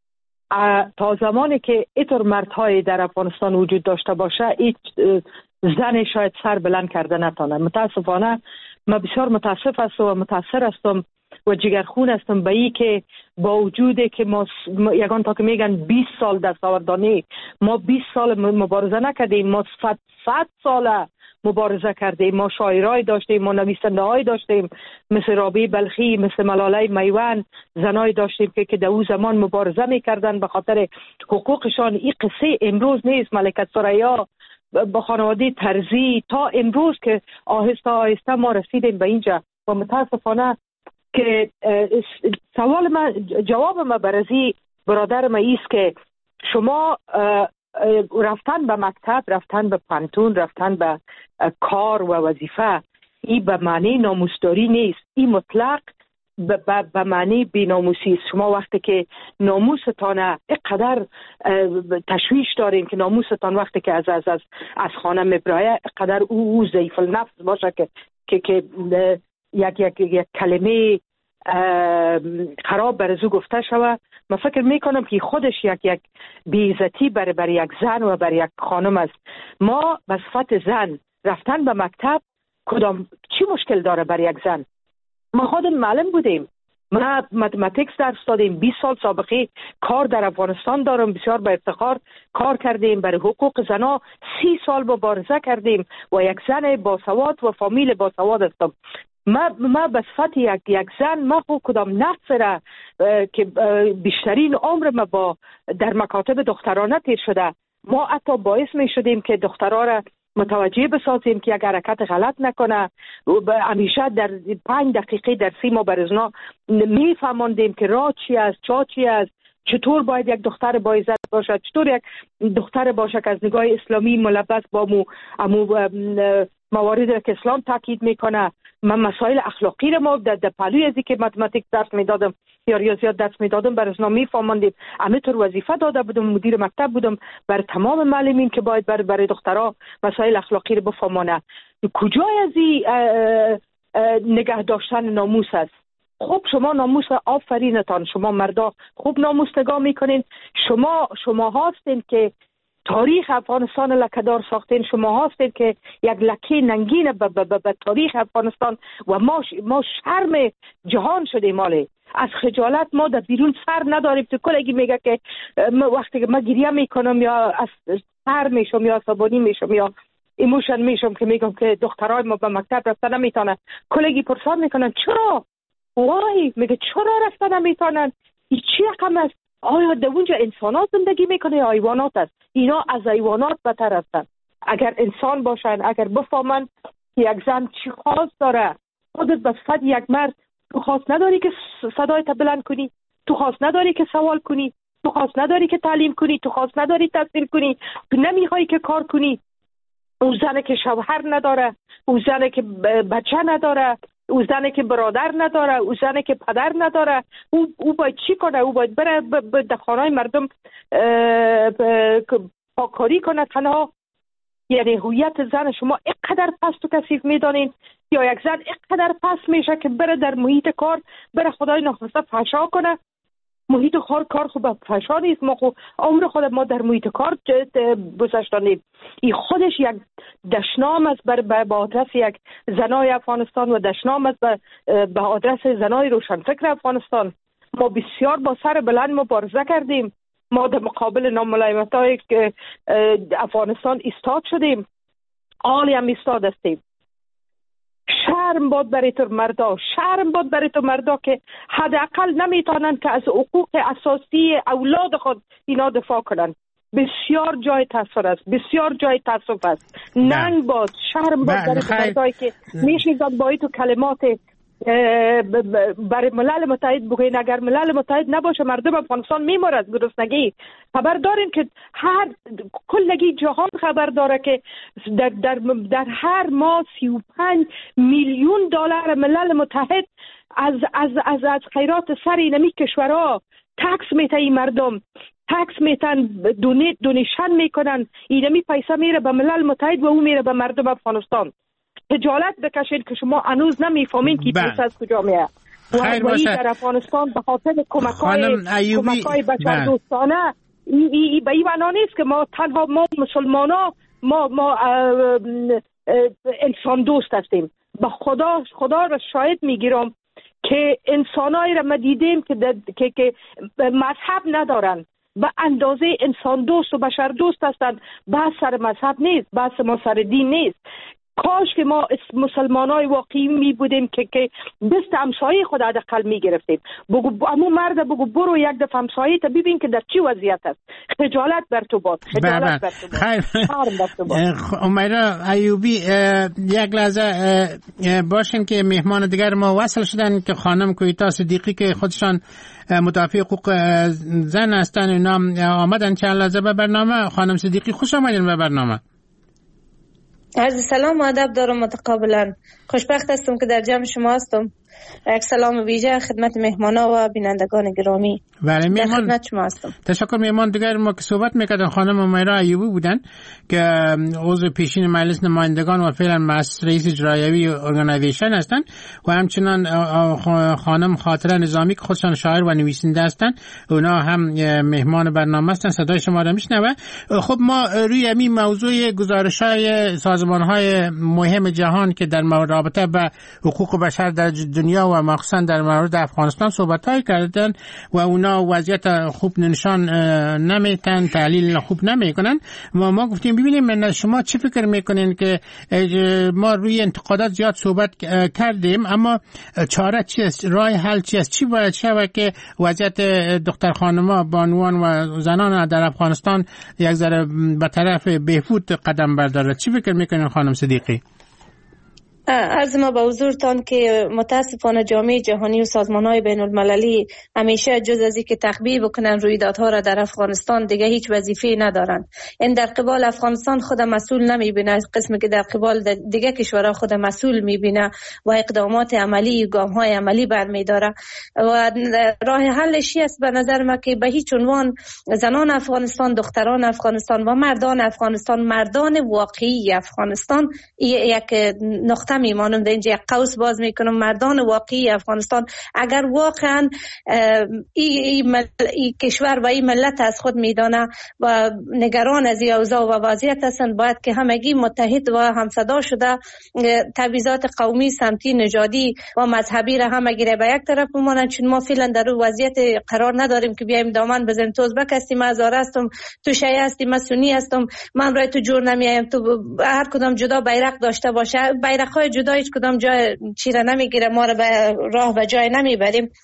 تا زمانی که اینطور مردهای در افغانستان وجود داشته باشه، هیچ زن شاید سر بلند کرده نتانه. متاسفانه ما بسیار متاسف هستم و متاثر هستم و جگرخون هستم به این که با وجودی که ما یگان تا که میگن بیست سال دستاوردانی، ما بیست سال مبارزه نکردیم، ما صد صد ساله مبارزه کردیم. ما شاعرای داشتیم، ما نویسنده های داشتیم مثل رابعه بلخی، مثل ملاله میوان، زنای داشتیم که که در اون زمان مبارزه میکردن به خاطر حقوقشان. این قصه امروز نیست. ملکه ثریا با خانواده ترزی تا امروز که آهسته آهسته ما رسیدیم به اینجا. و متاسفانه که سوال ما، جواب ما برازی برادر ما ایست که شما رفتن به مکتب، رفتن به پانتون، رفتن به کار و وظیفه، این به معنی ناموسداری نیست. این مطلق به معنی بی‌ناموسی است. شما وقتی که ناموستان اینقدر تشویش دارین که ناموستان وقتی که از از از, از خانه میبرایه اینقدر او, او ضعیف النفس باشه که که که یک یک یک کلمه خراب بر از او گفته شوه. من فکر میکنم که خودش یک یک بی‌عزتی برای بر یک زن و بر یک خانم است. ما به صفت زن رفتن به مکتب کدام چی مشکل داره بر یک زن؟ ما خودم معلم بودیم، ما متماتیکس درس دادیم، بیست سال سابقه کار در افغانستان دارم، بسیار با افتخار کار کردیم برای حقوق زنا، سی سال مبارزه کردیم و یک زن باسواد و فامیل باسواد هستم. ما ما به صفت یک یک زن ما خود کدام نقص را که بیشترین عمر ما با در مکاتب دخترانه تیر شده، ما حتی باعث می شدیم که دخترها را متوجه بسازیم که یک حرکت غلط نکنه. همیشه در پنج دقیقه درسی ما برزنا می فهماندیم که راه چی است، چا چی است، چطور باید یک دختر با عزت باشد، چطور یک دختر باشه که از نگاه اسلامی ملبس با مو امو مواردی که اسلام تاکید میکنه. من مسائل اخلاقی رو ما در پهلوی ازی که متماتیک درس میدادم یا ریاضیات درس میدادم برازنا میفهماندیم. همینطور وظیفه داده بودم، مدیر مکتب بودم بر تمام معلمین که باید برای برای دخترها مسائل اخلاقی رو بفهمانه. کجای از این نگه داشتن ناموس است؟ خب شما ناموس آفرینتان، شما مردا خوب ناموس نگاه میکنین. شما شما هستین که تاریخ افغانستان لکه‌دار ساختین، شما هستید که یک لکه ننگین به ب- ب- ب- تاریخ افغانستان و ما ش- ما شرم جهان شدیم. ماله از خجالت ما در بیرون سر نداریم. تو کلگی میگه که وقتی که من گریه میکنم یا از سر میشم یا عصبانی میشم یا ایموشن میشم که میگم که دخترای ما به مکتب رفتن نمیتونن، کلگی پرسان میکنن چرا؟ وای میگه چرا رفتن نمیتونن؟ این چی رقم است؟ آیا در اونجا انسانات زندگی میکنه یا حیوانات است؟ اینا از حیوانات بدتر هستن. اگر انسان باشن، اگر بفهمن یک زن چی خواست داره، خودت به صفت یک مرد تو خواست نداری که صدایت بلند کنی، تو خواست نداری که سوال کنی، تو خواست نداری که تعلیم کنی، تو خواست نداری تحصیل کنی، تو نمیخوای که کار کنی. او زنی که شوهر نداره، او زنی که بچه نداره، او زنی که برادر نداره، او زنی که پدر نداره، او او باید چی کنه؟ او باید بره به خانه‌های مردم پاکاری کنه تنها؟ یعنی هویت زن شما اینقدر پست و کثیف میدانین یا یک زن اینقدر پست میشه که بره در محیط کار بره خدای ناخواسته فحشا کنه؟ محیط کار کار خوب فحشا نیست. ما خود عمر خود ما در محیط کار گذشتانیم. این خودش یک دشنام است بر به آدرس یک زنای افغانستان و دشنام است به آدرس زنای روشنفکر افغانستان. ما بسیار با سر بلند مبارزه کردیم. ما در مقابل ناملایمت‌های افغانستان ایستاد شدیم، عالی هم ایستاد هستیم. شرم باد برای تو مردا، شرم باد برای تو مردا که حداقل نمیتونن که از حقوق اساسی اولاد خود اینا دفاع کنن. بسیار جای تأثیر است، بسیار جای تأسف است. ننگ باد، شرم باد برای تو مردایی که میشنیدن با تو کلمات برای ملل متحد بگوین اگر ملل متحد نباشه مردم افغانستان میمرد گرسنگی. خبر دارین که هر کلگی جهان خبر داره که در, در, در هر ماه سی و پنج میلیون دلار ملل متحد از از از از خیرات سر اینمی کشورها تکس میته این مردم تکس میتن دونیت دونیشن میکنن. اینمی پیسه میره به ملل متحد و او میره به مردم افغانستان. خجالت بکشید که شما هنوز نمیفهمین که پیسه از کجا میاد. و این در افغانستان به خاطر کمک‌های کمک‌های بشردوستانه ای به این معنا نیست که ما تنها ما مسلمانا ما ما انسان دوست هستیم. به خدا خدا را شاهد میگیرم که انسانایی را ما دیدیم که که که مذهب ندارن، به اندازه انسان دوست و بشر دوست هستند. بحث سر مذهب نیست، بحث ما سر دین نیست. کاش که ما مسلمانای واقعی می بودیم که که دست همسایه خود حداقل می گرفتیم. بگو امو مرد بگو برو یک دفعه همسایه تا ببین که در چی وضعیت است. خجالت بر تو باد، خجالت بر تو باد. امیرا ایوبی یک لحظه باشین که مهمان دیگر ما وصل شدن که خانم کویتا صدیقی که خودشان مدافع حقوق زن هستن اینا آمدن چند لحظه به برنامه. خانم صدیقی خوش آمدین به برنامه. عرض سلام و ادب دارم متقابلا. خوشبخت هستم که در جمع شما هستم. یک سلام ویژه خدمت مهمانا و بینندگان گرامی. بله مهمان خدمت شما هستم. تشکر. مهمان دیگر ما که صحبت میکردن خانم امیرا ایوبی بودن که عضو پیشین مجلس نمایندگان و فعلا رئیس اجرایی ارگانیزیشن هستن و همچنان خانم خاطره نظامی که خودشان شاعر و نویسنده هستن. اونا هم مهمان برنامه هستن، صدای شما را میشنوه. خب ما روی همین موضوع گزارش‌های سازمان‌های مهم جهان که در رابطه با حقوق بشر در دنیا و مخصوصا در مورد افغانستان صحبت‌های کردن و اونا وضعیت خوب نشان نمیتن، تحلیل خوب نمیکنن. و ما گفتیم ببینیم شما چی فکر میکنین که ما روی انتقادات زیاد صحبت کردیم اما چاره چی است، راه حل چی است، چی باید شود که وضعیت دختر خانم‌ها، بانوان و زنان در افغانستان یک ذره به طرف بهبود قدم بردارد؟ چی فکر میکنین خانم صدیقی؟ عرض ما به حضورتان که متاسفانه جامعه جهانی و سازمان‌های بین المللی همیشه جز از اینکه تخبیه بکنن رویدادها را در افغانستان دیگه هیچ وظیفه‌ای ندارن. این در قبال افغانستان خود مسئول نمیبینه، قسمی که در قبال دیگه کشورها خود مسئول میبینه و اقدامات عملی، گام‌های عملی برمی‌داره. و راه حلش است به نظر من که به هیچ عنوان زنان افغانستان، دختران افغانستان و مردان افغانستان، مردان واقعی افغانستان یک نقطه میمانم در اینجا یک قوس باز میکنم. مردان واقعی افغانستان اگر واقعا این ای مل... ای کشور و این ملت از خود میدانه و نگران از این اوضاع و وضعیت هستند، باید که همگی متحد و همصدا شده تبعیضات قومی، سمتی، نژادی و مذهبی را همگی را به یک طرف بمانند. چون ما فعلا در اون وضعیت قرار نداریم که بیایم دامن بزنیم تو ازبک هستی، من هزاره هستم، تو شیعه هستی، من سنی هستم، من برای تو جور نمیایم، تو هر کدام جدا بیرق داشته باشه. بیرق‌های جدا هیچ کدام جای چیره نمیگیره، ما رو به راه و جای نمیبریم.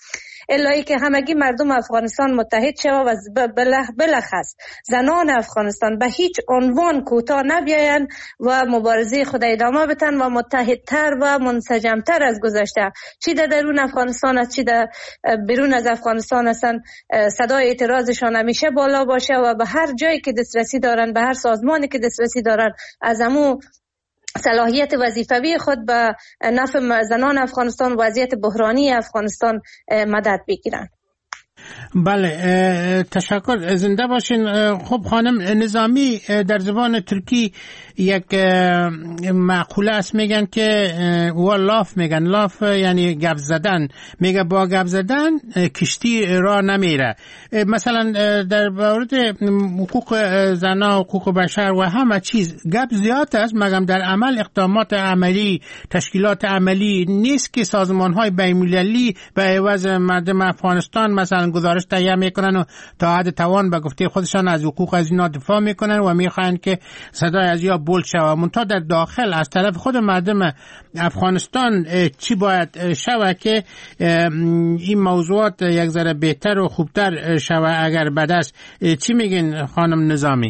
الا که همگی مردم افغانستان متحد شود و بلخص زنان افغانستان به هیچ عنوان کوتاه نبیاین و مبارزه خود ادامه بدن و متحدتر و منسجمتر از گذشته، چی در درون افغانستان است چی در بیرون از افغانستان هستند، صدای اعتراضشان همیشه بالا باشه و به هر جایی که دسترسی دارن، به هر سازمانی که دسترسی دارن، از امو صلاحیت وظیفوی خود به نفع زنان افغانستان، وضعیت بحرانی افغانستان مدد بگیرن. بله، تشکر، زنده باشین. خب خانم نظامی، در زبان ترکی یک مقوله است میگن که و لاف میگن، لاف یعنی گپ زدن، میگه با گپ زدن کشتی راه نمیره. مثلا در مورد حقوق زنان، حقوق بشر و همه چیز گپ زیاد است، مگم در عمل اقدامات عملی، تشکیلات عملی نیست که سازمان های بین‌المللی به عوض مردم افغانستان مثلا گزارش تهیه میکنن و تا حد توان به گفته خودشان از حقوق از اینا دفاع میکنن و میخواین که صدای از یا بلند شوه. منتها در داخل از طرف خود مردم افغانستان چی باید شوه که این موضوعات یک ذره بهتر و خوبتر شوه اگر بد است؟ چی میگین خانم نظامی؟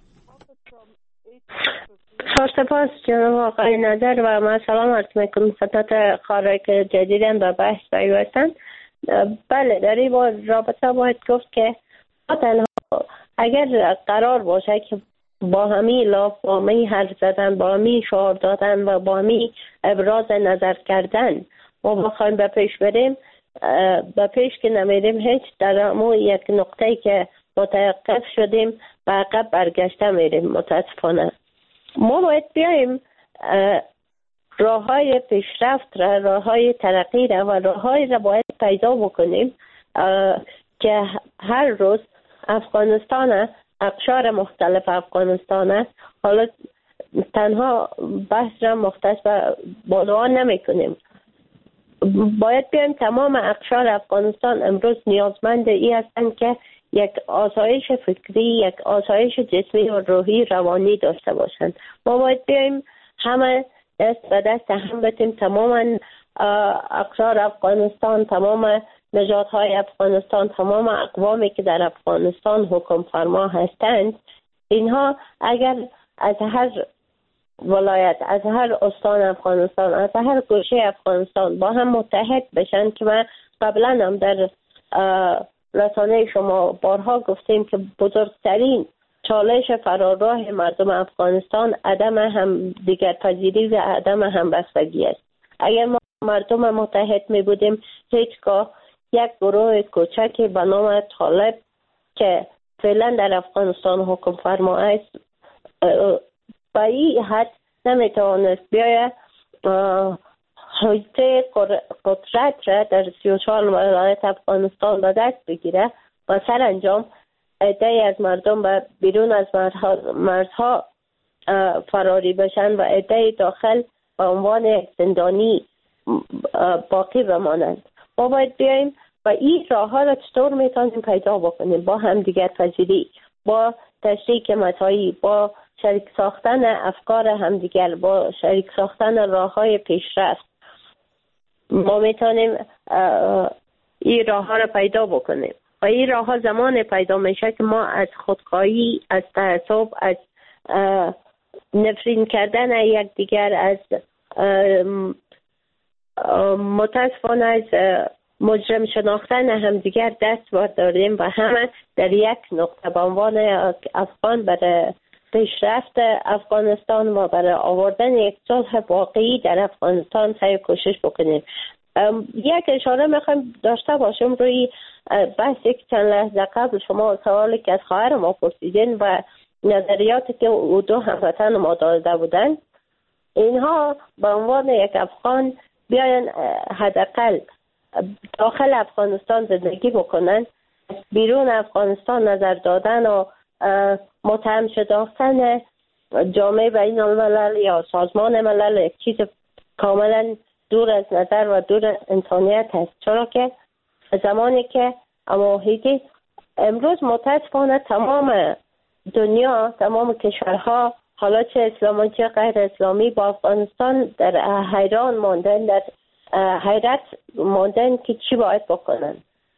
سپاس جناب آقای نظر و من سلام عرض میکنم خدمت خارج که جدیدن به بحث پیوستن. بله، در این رابطه باید گفت که تنها اگر قرار باشه که با همی لاف، با همی حرف زدن، با همی شعار دادن و با همی ابراز نظر کردن ما بخوایم به پیش بریم، به پیش که نمیریم هیچ. در امو یک نقطه که متوقف شدیم و عقب برگشته میریم متاسفانه. ما باید بیاییم راه های پیشرفت را، راه های ترقی را و راه های را باید پیدا بکنیم که هر روز افغانستان، اقشار مختلف افغانستان، حالا تنها بحث را مختص به بانوان نمی کنیم، باید بیایم تمام اقشار افغانستان امروز نیازمند ای هستند که یک آسایش فکری، یک آسایش جسمی و روحی روانی داشته باشند. ما باید بیایم همه دست به دست هم بتیم، تمام اقشار افغانستان، تمام نژادهای افغانستان، تمام اقوامی که در افغانستان حکم فرما هستند، اینها اگر از هر ولایت، از هر استان افغانستان، از هر گوشه افغانستان با هم متحد بشن که من قبلا هم در رسانه شما بارها گفتیم که بزرگترین چالش فراراه مردم افغانستان عدم هم دیگر پذیری و عدم همبستگی است. اگر ما مردم متحد می بودیم، هیچگاه یک گروه کوچکی به نام طالب که فعلا در افغانستان حکم فرما است به این حد نمی توانست بیاید حوزه قدرت را در سی و چهار ولایت افغانستان به دست بگیره و سرانجام عده‌ای از مردم به بیرون از مرزها فراری بشن و عده‌ای داخل به عنوان یک زندانی باقی بمانند. ما باید بیاییم و این راه ها را چطور میتونیم پیدا بکنیم؟ با هم دیگر پذیری، با تشریک متاعی، با شریک ساختن افکار همدیگر، با شریک ساختن راه های پیشرفت ما میتونیم این راه ها را پیدا بکنیم. و این راه ها زمان پیدا میشه که ما از خودخواهی، از تعصب، از نفرین کردن یک دیگر، از متاسفانه از مجرم شناختن همدیگر دست برداریم و همه در یک نقطه به عنوان افغان برای پیشرفت افغانستان و برای آوردن یک صلح واقعی در افغانستان سعی کوشش بکنیم. یک اشاره میخوایم داشته باشم روی بحثی که چند لحظه قبل شما سوالی که از خواهر ما پرسیدین و نظریاتی که او دو هموطن ما داده بودن، اینها به عنوان یک افغان بیاین حداقل داخل افغانستان زندگی بکنن، بیرون افغانستان نظر دادن و متهم شداختن جامعه بین الملل یا سازمان ملل یک چیز کاملا دور از نظر و دور از انسانیت هست. چرا که زمانی که اماهیگی امروز متاسفانه تمام دنیا، تمام کشورها، حالا چه اسلامی چه غیر اسلامی، با افغانستان در حیران ماندن، در حیرت ماندن که چی باید بکنن.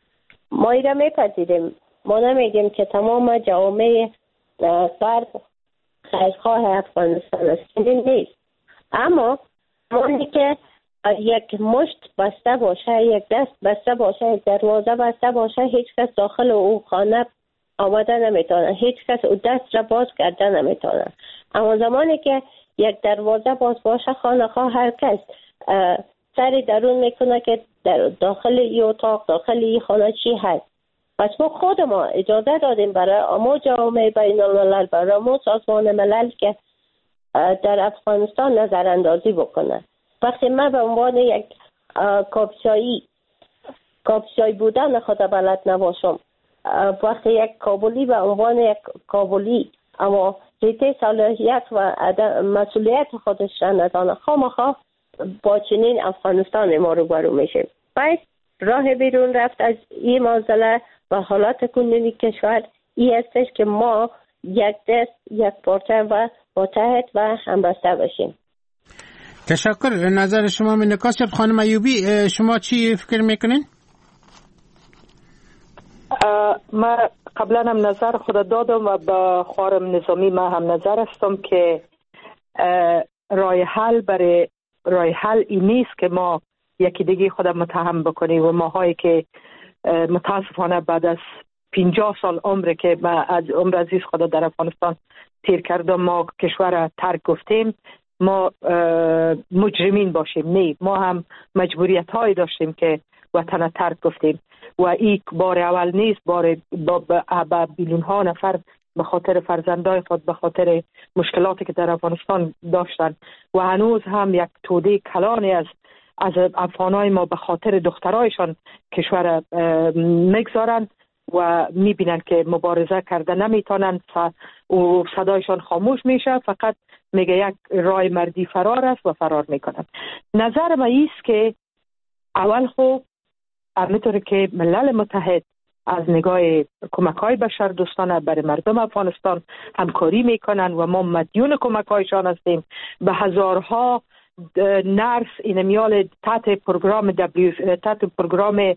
ما ایره میپذیریم. ما نمیگیم که تمام جوامع غرب خیرخواه افغانستان است، این نیست. اما مانی که یک مشت بسته باشه، یک دست بسته باشه، یک دروازه بسته باشه، هیچ کس داخل او خانه آمده نمیتونه، هیچ کس او دست را باز کرده نمیتونه. اما زمانی که یک دروازه باز باشه، خانه خواه هر کس سری درون میکنه که در داخل ای اتاق، داخل ای خانه چی هست. پس ما خود ما اجازه دادیم برای امو جامعه بین الملل، برای امو سازمان ملل که در افغانستان نظر اندازی بکنه. وقتی من به عنوان یک کاپشایی کاپشایی بودن خود بلد نباشم، وقتی یک کابلی به عنوان یک کابلی اما ریته صلاحیت و مسئولیت خودش را ندانه، خامخواه با چنین افغانستان ما رو برو میشه. پس راه بیرون رفت از این معضله و حالات کنونی کشور این هستش که ما یک دست، یک پارچه و متحد و همبسته باشیم. تشکر. نظر شما من نکاس شد. خانم ایوبی، شما چی فکر میکنین؟ من قبلا هم نظر خود دادم و با خانم نظامی ما هم نظر هستم که رای حل برای رای حل این نیست که ما یکی دیگه خود متهم بکنیم و ماهایی که متاسفانه بعد از پنجاه سال عمر که ما از عمر عزیز خود در افغانستان تیر کردم ما کشور ترک گفتیم ما مجرمین باشیم. نه، ما هم مجبوریت هایی داشتیم که وطن ترک گفتیم و این بار اول نیست، بار با بیلیون ها نفر به خاطر فرزندای خود، به خاطر مشکلاتی که در افغانستان داشتن و هنوز هم یک توده کلانی از از افغانای ما به خاطر دخترایشان کشور میگذارن و میبینن که مبارزه کرده نمیتونن و صدایشان خاموش میشه، فقط میگه یک رای مردی فرار است و فرار میکنن. نظر ما ایست که اول خوب همینطور که ملل متحد از نگاه کمک‌های بشر دوستانه برای مردم افغانستان همکاری میکنن و ما مدیون کمک‌هایشان هستیم. به هزارها نرس این میال تحت پروگرام دبلیو تحت پروگرام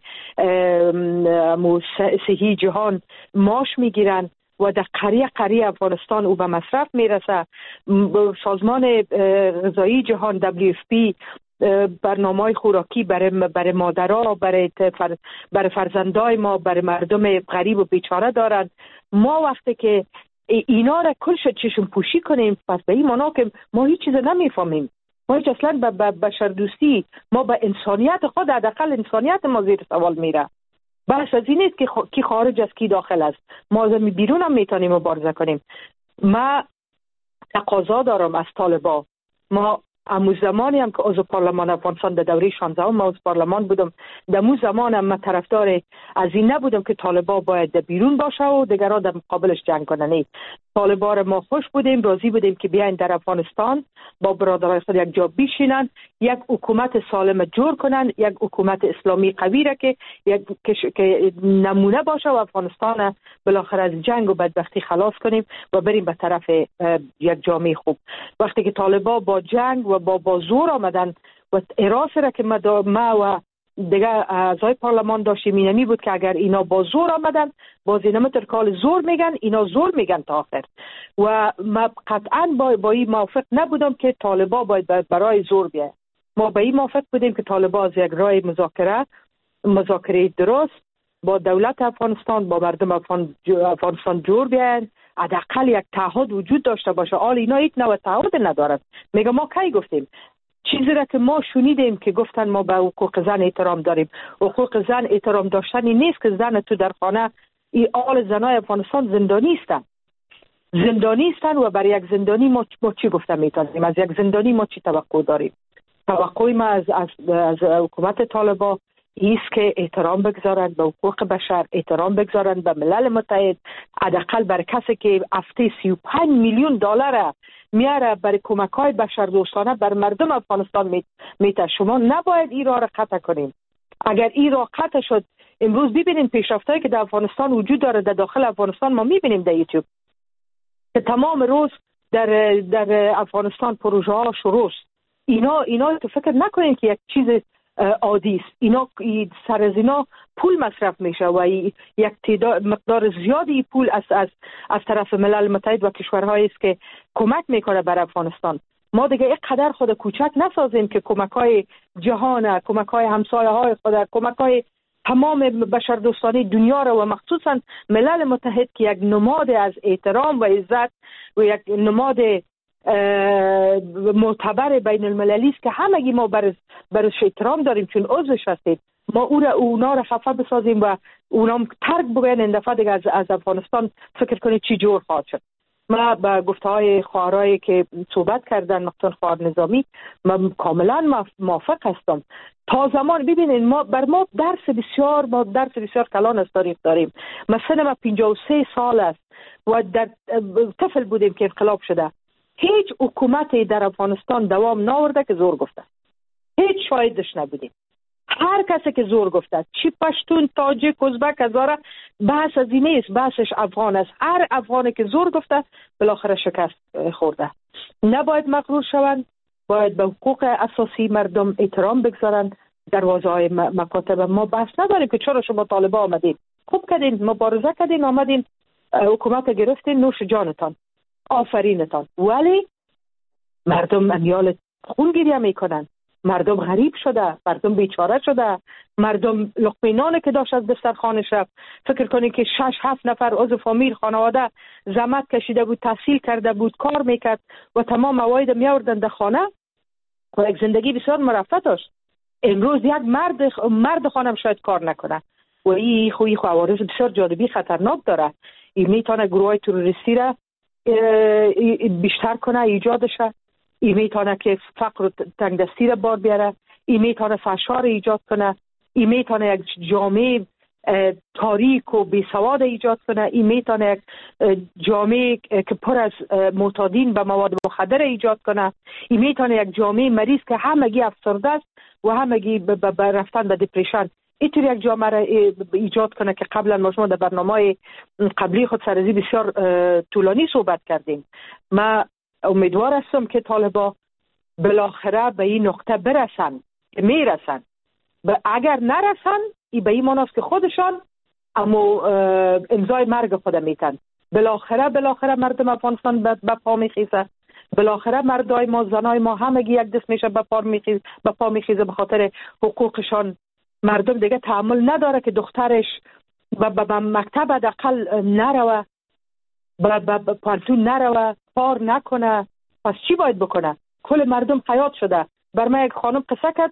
صحی جهان ماش میگیرن و در قریه قریه افغانستان او به مصرف میرسه. سازمان غذایی جهان دبلیو اف پی برنامه‌های خوراکی برای برای مادرها، برای فر برای فرزندای ما، برای مردم غریب و بیچاره دارن. ما وقتی که اینا را کلش چشم پوشی کنیم، پس به این معنا که ما هیچ چیز نمیفهمیم. ما هیچ اصلا به بشر دوستی، ما به انسانیت خود، حداقل انسانیت ما زیر سوال میره. بس از این نیست که کی خارج از کی داخل است. ما از بیرون هم میتونیم مبارزه کنیم. ما تقاضا دارم از طالبا، ما امو زمانی هم که عضو پارلمان افغانستان در دوره شانزدهم ما عضو پارلمان بودم، در مو زمان هم من طرفدار از این نبودم که طالبا باید بیرون باشه و دیگران در مقابلش جنگ کنن. نه، طالبا ما خوش بودیم، راضی بودیم که بیاین در افغانستان با برادرای خود یک جا بشینن، یک حکومت سالم جور کنن، یک حکومت اسلامی قوی را که یک که نمونه باشه و افغانستان بالاخره از جنگ و بدبختی خلاص کنیم و بریم به طرف یک جامعه خوب. وقتی که طالبا با جنگ و با با زور آمدن و اراس را که ما و دیگه اعضای پارلمان داشتیم اینمی بود که اگر اینا با زور آمدن، باز اینا ترکال زور میگن، اینا زور میگن تا آخر. و ما قطعا با, با این موافق نبودم که طالبا باید برای زور بیاید. ما با این موافق بودیم که طالبا از یک راه مذاکره مذاکره درست با دولت افغانستان، با مردم افغانستان جور بیاین، حداقل یک تعهد وجود داشته باشه. حال اینا هیچ نوع تعهد ندارد. میگه ما کی گفتیم؟ چیزی را که ما شنیدیم که گفتن ما به حقوق زن احترام داریم. حقوق زن احترام داشتنی نیست که زن تو در خانه، این آل زنای افغانستان زندانی هستن. زندانی هستن و برای یک زندانی ما, ما چی گفته میتونیم؟ از یک زندانی ما چی توقع داریم؟ توقع ما از, از, از حکومت طالبا ایست که احترام بگذارند به حقوق بشر، احترام بگذارند به ملل متحد. حداقل برای کسی که هفته سی و پنج میلیون دلار میاره برای کمک‌های بشر دوستانه بر مردم افغانستان میته، شما نباید این راه را قطع کنیم. اگر این راه قطع شد، امروز ببینید پیشرفتایی که در افغانستان وجود داره، در داخل افغانستان ما میبینیم در یوتیوب که تمام روز در در افغانستان پروژه ها شروع است. اینا اینا تو فکر نکنین که یک چیز عادی است. اینا سر از اینا پول مصرف میشه و یک تعداد مقدار زیادی پول از از از طرف ملل متحد و کشورهایی است که کمک میکنه بر افغانستان. ما دیگه اینقدر خود کوچک نسازیم که کمک‌های جهان، کمک‌های همسایه‌های خود، کمک‌های تمام بشردوستانه دنیا را و مخصوصا ملل متحد که یک نماد از احترام و عزت و یک نماد معتبر بین المللی است که همگی ما برش برش احترام داریم چون عضوش هستیم. ما او را اونا را خفه بسازیم و اونا ترک بگوین این دفعه دیگه از, از افغانستان فکر کنید چی جور خواهد شد. ما با گفته های خواهرایی که صحبت کردن مخصوصا خواهر نظامی من کاملا موافق هستم. تا زمان ببینید ما بر ما درس بسیار ما درس بسیار کلان از تاریخ داریم. مثلا ما پنجاه و سه سال است و در طفل بودیم که انقلاب شده. هیچ حکومتی در افغانستان دوام ناورده که زور گفته. هیچ شاهدش نبودیم. هر کسی که زور گفته، چی پشتون، تاجیک، ازبک، هزاره، بحث از اینه است، بحثش افغان است. هر افغانی که زور گفته بالاخره شکست خورده. نباید مغرور شوند، باید به حقوق اساسی مردم احترام بگذارند. دروازه های مکاتب ما بحث نداریم که چرا شما طالبا آمدین، خوب کردین، مبارزه کردین، آمدین حکومت گرفتین، نوش جانتان، آفرینتان. ولی مردم امیال خون گریه میکنن، مردم غریب شده، مردم بیچاره شده، مردم لقمه نانی که داشت از دسترخوانش رفت. فکر کنید که شش هفت نفر عضو فامیل خانواده زحمت کشیده بود، تحصیل کرده بود، کار میکرد و تمام مواد میاوردن در خانه و یک زندگی بسیار مرفه داشت. امروز یک مرد مرد خانم شاید کار نکنه و این خوی خو عوارض بسیار جانبی خطرناک داره. این میتونه گروه تروریستی را بیشتر کنه، ایجادش. این میتونه که فقر و تنگدستی را بار بیاره. این میتونه فحشا را ایجاد کنه. این میتونه یک جامعه تاریک و بیسواد ایجاد کنه. این میتونه یک جامعه که پر از معتادین به مواد مخدر ایجاد کنه. این میتونه یک جامعه مریض که همگی افسرده است و همگی به رفتن به دپرشن. اینطور یک جامعه را ایجاد کنه که قبلا ما شما در برنامه قبلی خود سرزی بسیار طولانی صحبت کردیم. ما امیدوار هستم که طالبا بالاخره به این نقطه برسن که میرسن. اگر نرسن ای به این معناست که خودشان اما امضای مرگ خود میتن. بالاخره بالاخره مردم افغانستان به پا میخیزه. بالاخره مردای ما، زنای ما همگی یک دست میشه به پا میخیزه به پا میخیزه به خاطر حقوقشان. مردم دیگه تحمل نداره که دخترش به مکتب حداقل نروه، به پانتون نروه، کار نکنه. پس چی باید بکنه؟ کل مردم حیات شده. بر من یک خانم قصه کرد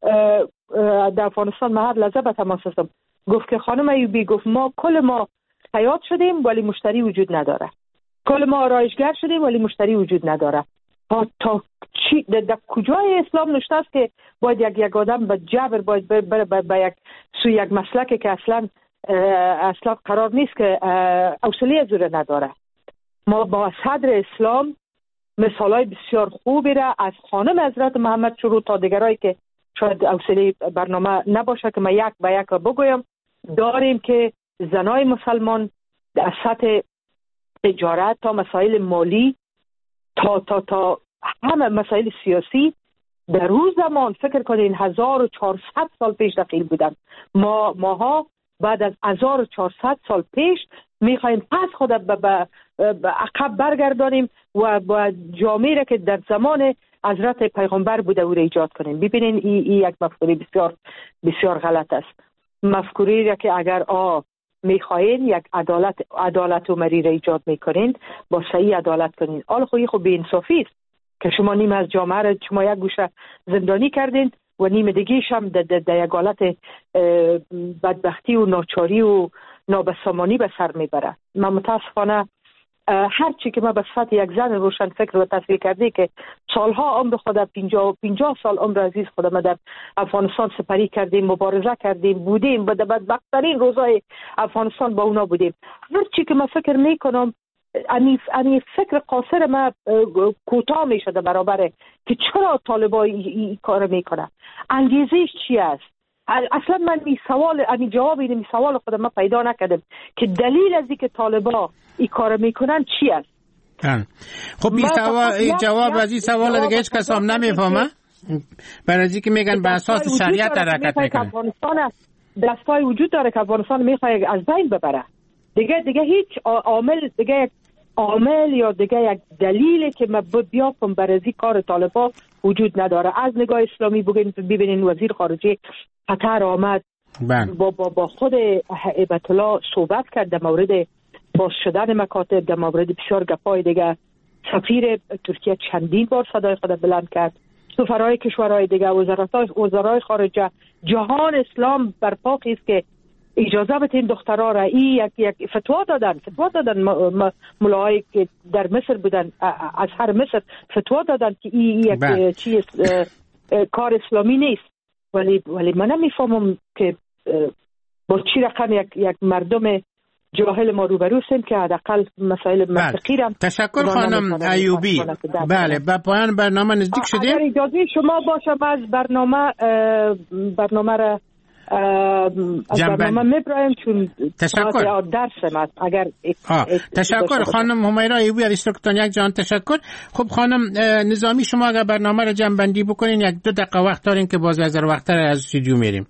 در افغانستان، من هر لحظه به تماس هستم. گفت که خانم ایوبی، گفت ما کل ما حیات شدیم ولی مشتری وجود نداره. کل ما آرایشگر شدیم ولی مشتری وجود نداره. تا تا چی در کجای اسلام نوشته است که باید یک یک آدم به جبر باید بره به یک سوی یک مسلکی که اصلا اصلا قرار نیست که حوصله از اون نداره. ما با صدر اسلام مثالای بسیار خوبی را از خانم حضرت محمد شروع تا دیگرایی که شاید حوصله برنامه نباشه که من یک به یک بگویم داریم که زنای مسلمان از سطح تجارت تا مسائل مالی تا تا تا همه مسائل سیاسی در روز زمان فکر کنین هزار و چهارصد سال پیش دخیل بودن. ما ماها بعد از هزار و چهارصد سال پیش میخوایم پس خود به عقب برگردانیم و با جامعه را که در زمان حضرت پیغمبر بوده او را ایجاد کنیم. ببینین این ای یک مفکوره بسیار بسیار غلط است. مفکوره را که اگر آ میخواین یک عدالت عدالت و مری را ایجاد میکنین، با صحیح عدالت کنین. حال خوی خب بی انصافی است که شما نیم از جامعه را شما یک گوشه زندانی کردین و نیم دیگه‌اش هم در یک حالت بدبختی و ناچاری و نابسامانی به سر میبره. من متاسفانه هر چی که ما به صفت یک زن روشن فکر و تحصیل کرده که سالها عمر خود پنجاه پنجاه سال عمر عزیز خود ما در افغانستان سپری کردیم، مبارزه کردیم، بودیم و در بدبخت‌ترین روزای افغانستان با اونا بودیم. هر چی که ما فکر میکنم انی انی فکر قاصر ما کوتاه میشه در برابر که چرا طالبان این کار میکنه، انگیزش چی است. اصلا من این سوال این جواب این سوال خود ما پیدا نکردم که دلیل از اینکه طالبان این کار میکنن چی است. خب این سوال جواب از این سوال دیگه هیچ کس هم نمیفهمه. برای اینکه که میگن به اساس شریعت حرکت میکنه. افغانستان دستای وجود داره که افغانستان میخواد از بین ببره. دیگه دیگه هیچ عامل دیگه یک عامل یا دیگه یک دلیلی که ما بیافم برای کار طالبان وجود نداره. از نگاه اسلامی ببینین وزیر خارجه قطر آمد با با با خود هیبت الله صحبت کرد در مورد باز شدن مکاتب، در مورد بسیار گپای دیگه. سفیر ترکیه چندین بار صدای خود بلند کرد. سفرهای کشورهای دیگه، وزرای وزرای خارجه، جهان اسلام برپا است که اجازه بدین دخترها را. این یک یک فتوا دادن فتوا دادن ملایی که در مصر بودن، از هر مصر فتوا دادن که این یک چیز کار اسلامی نیست. ولی ولی من نمیفهمم که با چی رقم یک یک مردم جاهل ما روبرو هستیم که حداقل مسائل منطقی را. تشکر خانم ایوبی. بله به پایان برنامه نزدیک شدیم. اگر اجازه شما باشم از برنامه برنامه را از برنامه میبرایم چون تشکر درس است. اگر تشکر خانم همیرا ایوبی ارشتکتان یک جان تشکر. خب خانم نظامی شما اگر برنامه را جمع بندی بکنین یک دو دقیقه وقت داریم که باز از وقت از استودیو میریم.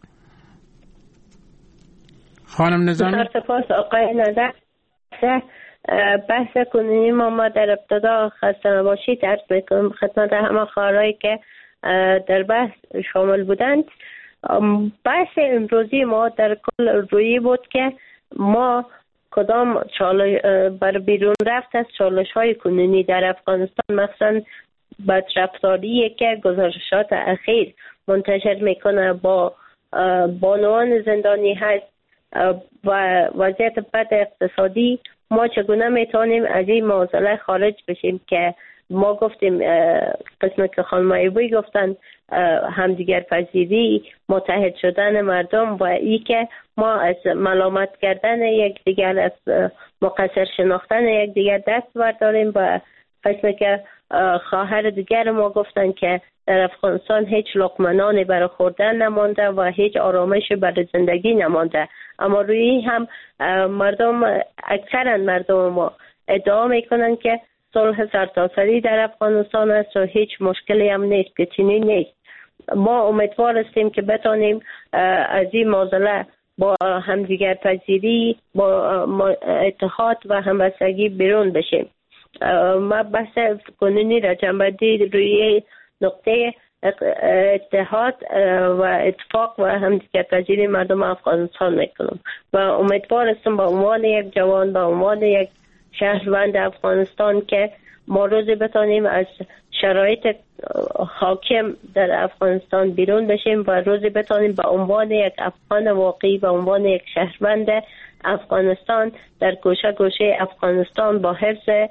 خانم نظامی. سپاس آقای نظر. بحث کنونی ما ما در ابتدا خسته نباشید عرض میکنم خدمت همه خواهرایی که در بحث شامل بودند. بحث امروزی ما در کل روی بود که ما کدام چالش بر بیرون رفت از چالش های کنونی در افغانستان، مثلا بدرفتاری که گزارشات اخیر منتشر میکنه با بانوان زندانی هست و وضعیت بد اقتصادی، ما چگونه میتونیم از این معضله خارج بشیم که ما گفتیم قسم که خانم ایوبی گفتن همدیگر پذیری، متحد شدن مردم و ای که ما از ملامت کردن یک دیگر، از مقصر شناختن یک دیگر دست برداریم و قسم که خواهر دیگر ما گفتن که در افغانستان هیچ لقمه نانی برای خوردن نمانده و هیچ آرامش برای زندگی نمانده. اما روی هم مردم اکثرا مردم ما ادعا میکنن که صلح سرتاسری در افغانستان است و هیچ مشکلی هم نیست که چنین نیست. ما امیدوار هستیم که بتانیم از این معضله با همدیگر پذیری، با اتحاد و همبستگی بیرون بشیم. ما بحث کنونی را جنبندی روی نقطه اتحاد و اتفاق و همدیگر پذیری مردم افغانستان میکنم و امیدوار هستم با عنوان یک جوان، با عنوان یک شهروند افغانستان که ما روزی بتانیم از شرایط حاکم در افغانستان بیرون بشیم و روزی بتانیم به عنوان یک افغان واقعی، به عنوان یک شهروند افغانستان در گوشه گوشه افغانستان با حفظ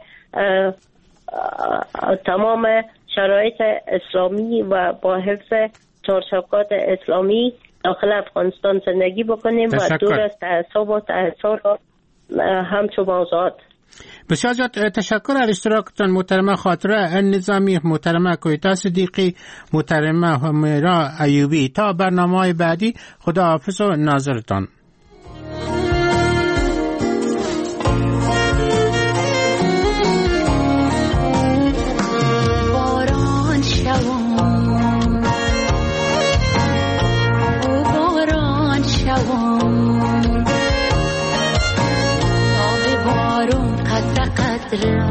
تمام شرایط اسلامی و با حفظ چارچوبات اسلامی داخل افغانستان زندگی بکنیم و دور از تعصب و تحصیل همچون موضوعات. بسیار زیاد تشکر از اشتراکتان محترمه خاطره نظامی، محترمه کویتا صدیقی، محترمه همیرا ایوبی. تا برنامه‌های بعدی خدا حافظ و ناظرتان. باران شوم او باران شوم آب بارون قطره قطره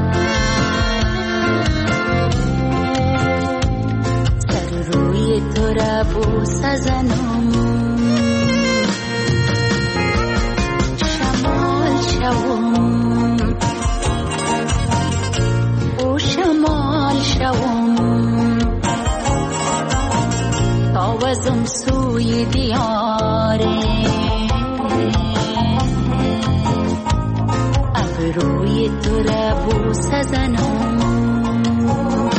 سر روی تو را بوسه زنم شمال شوم او شمال شوم تاوزم سوی دیاره ابروی تو را بوسه زنم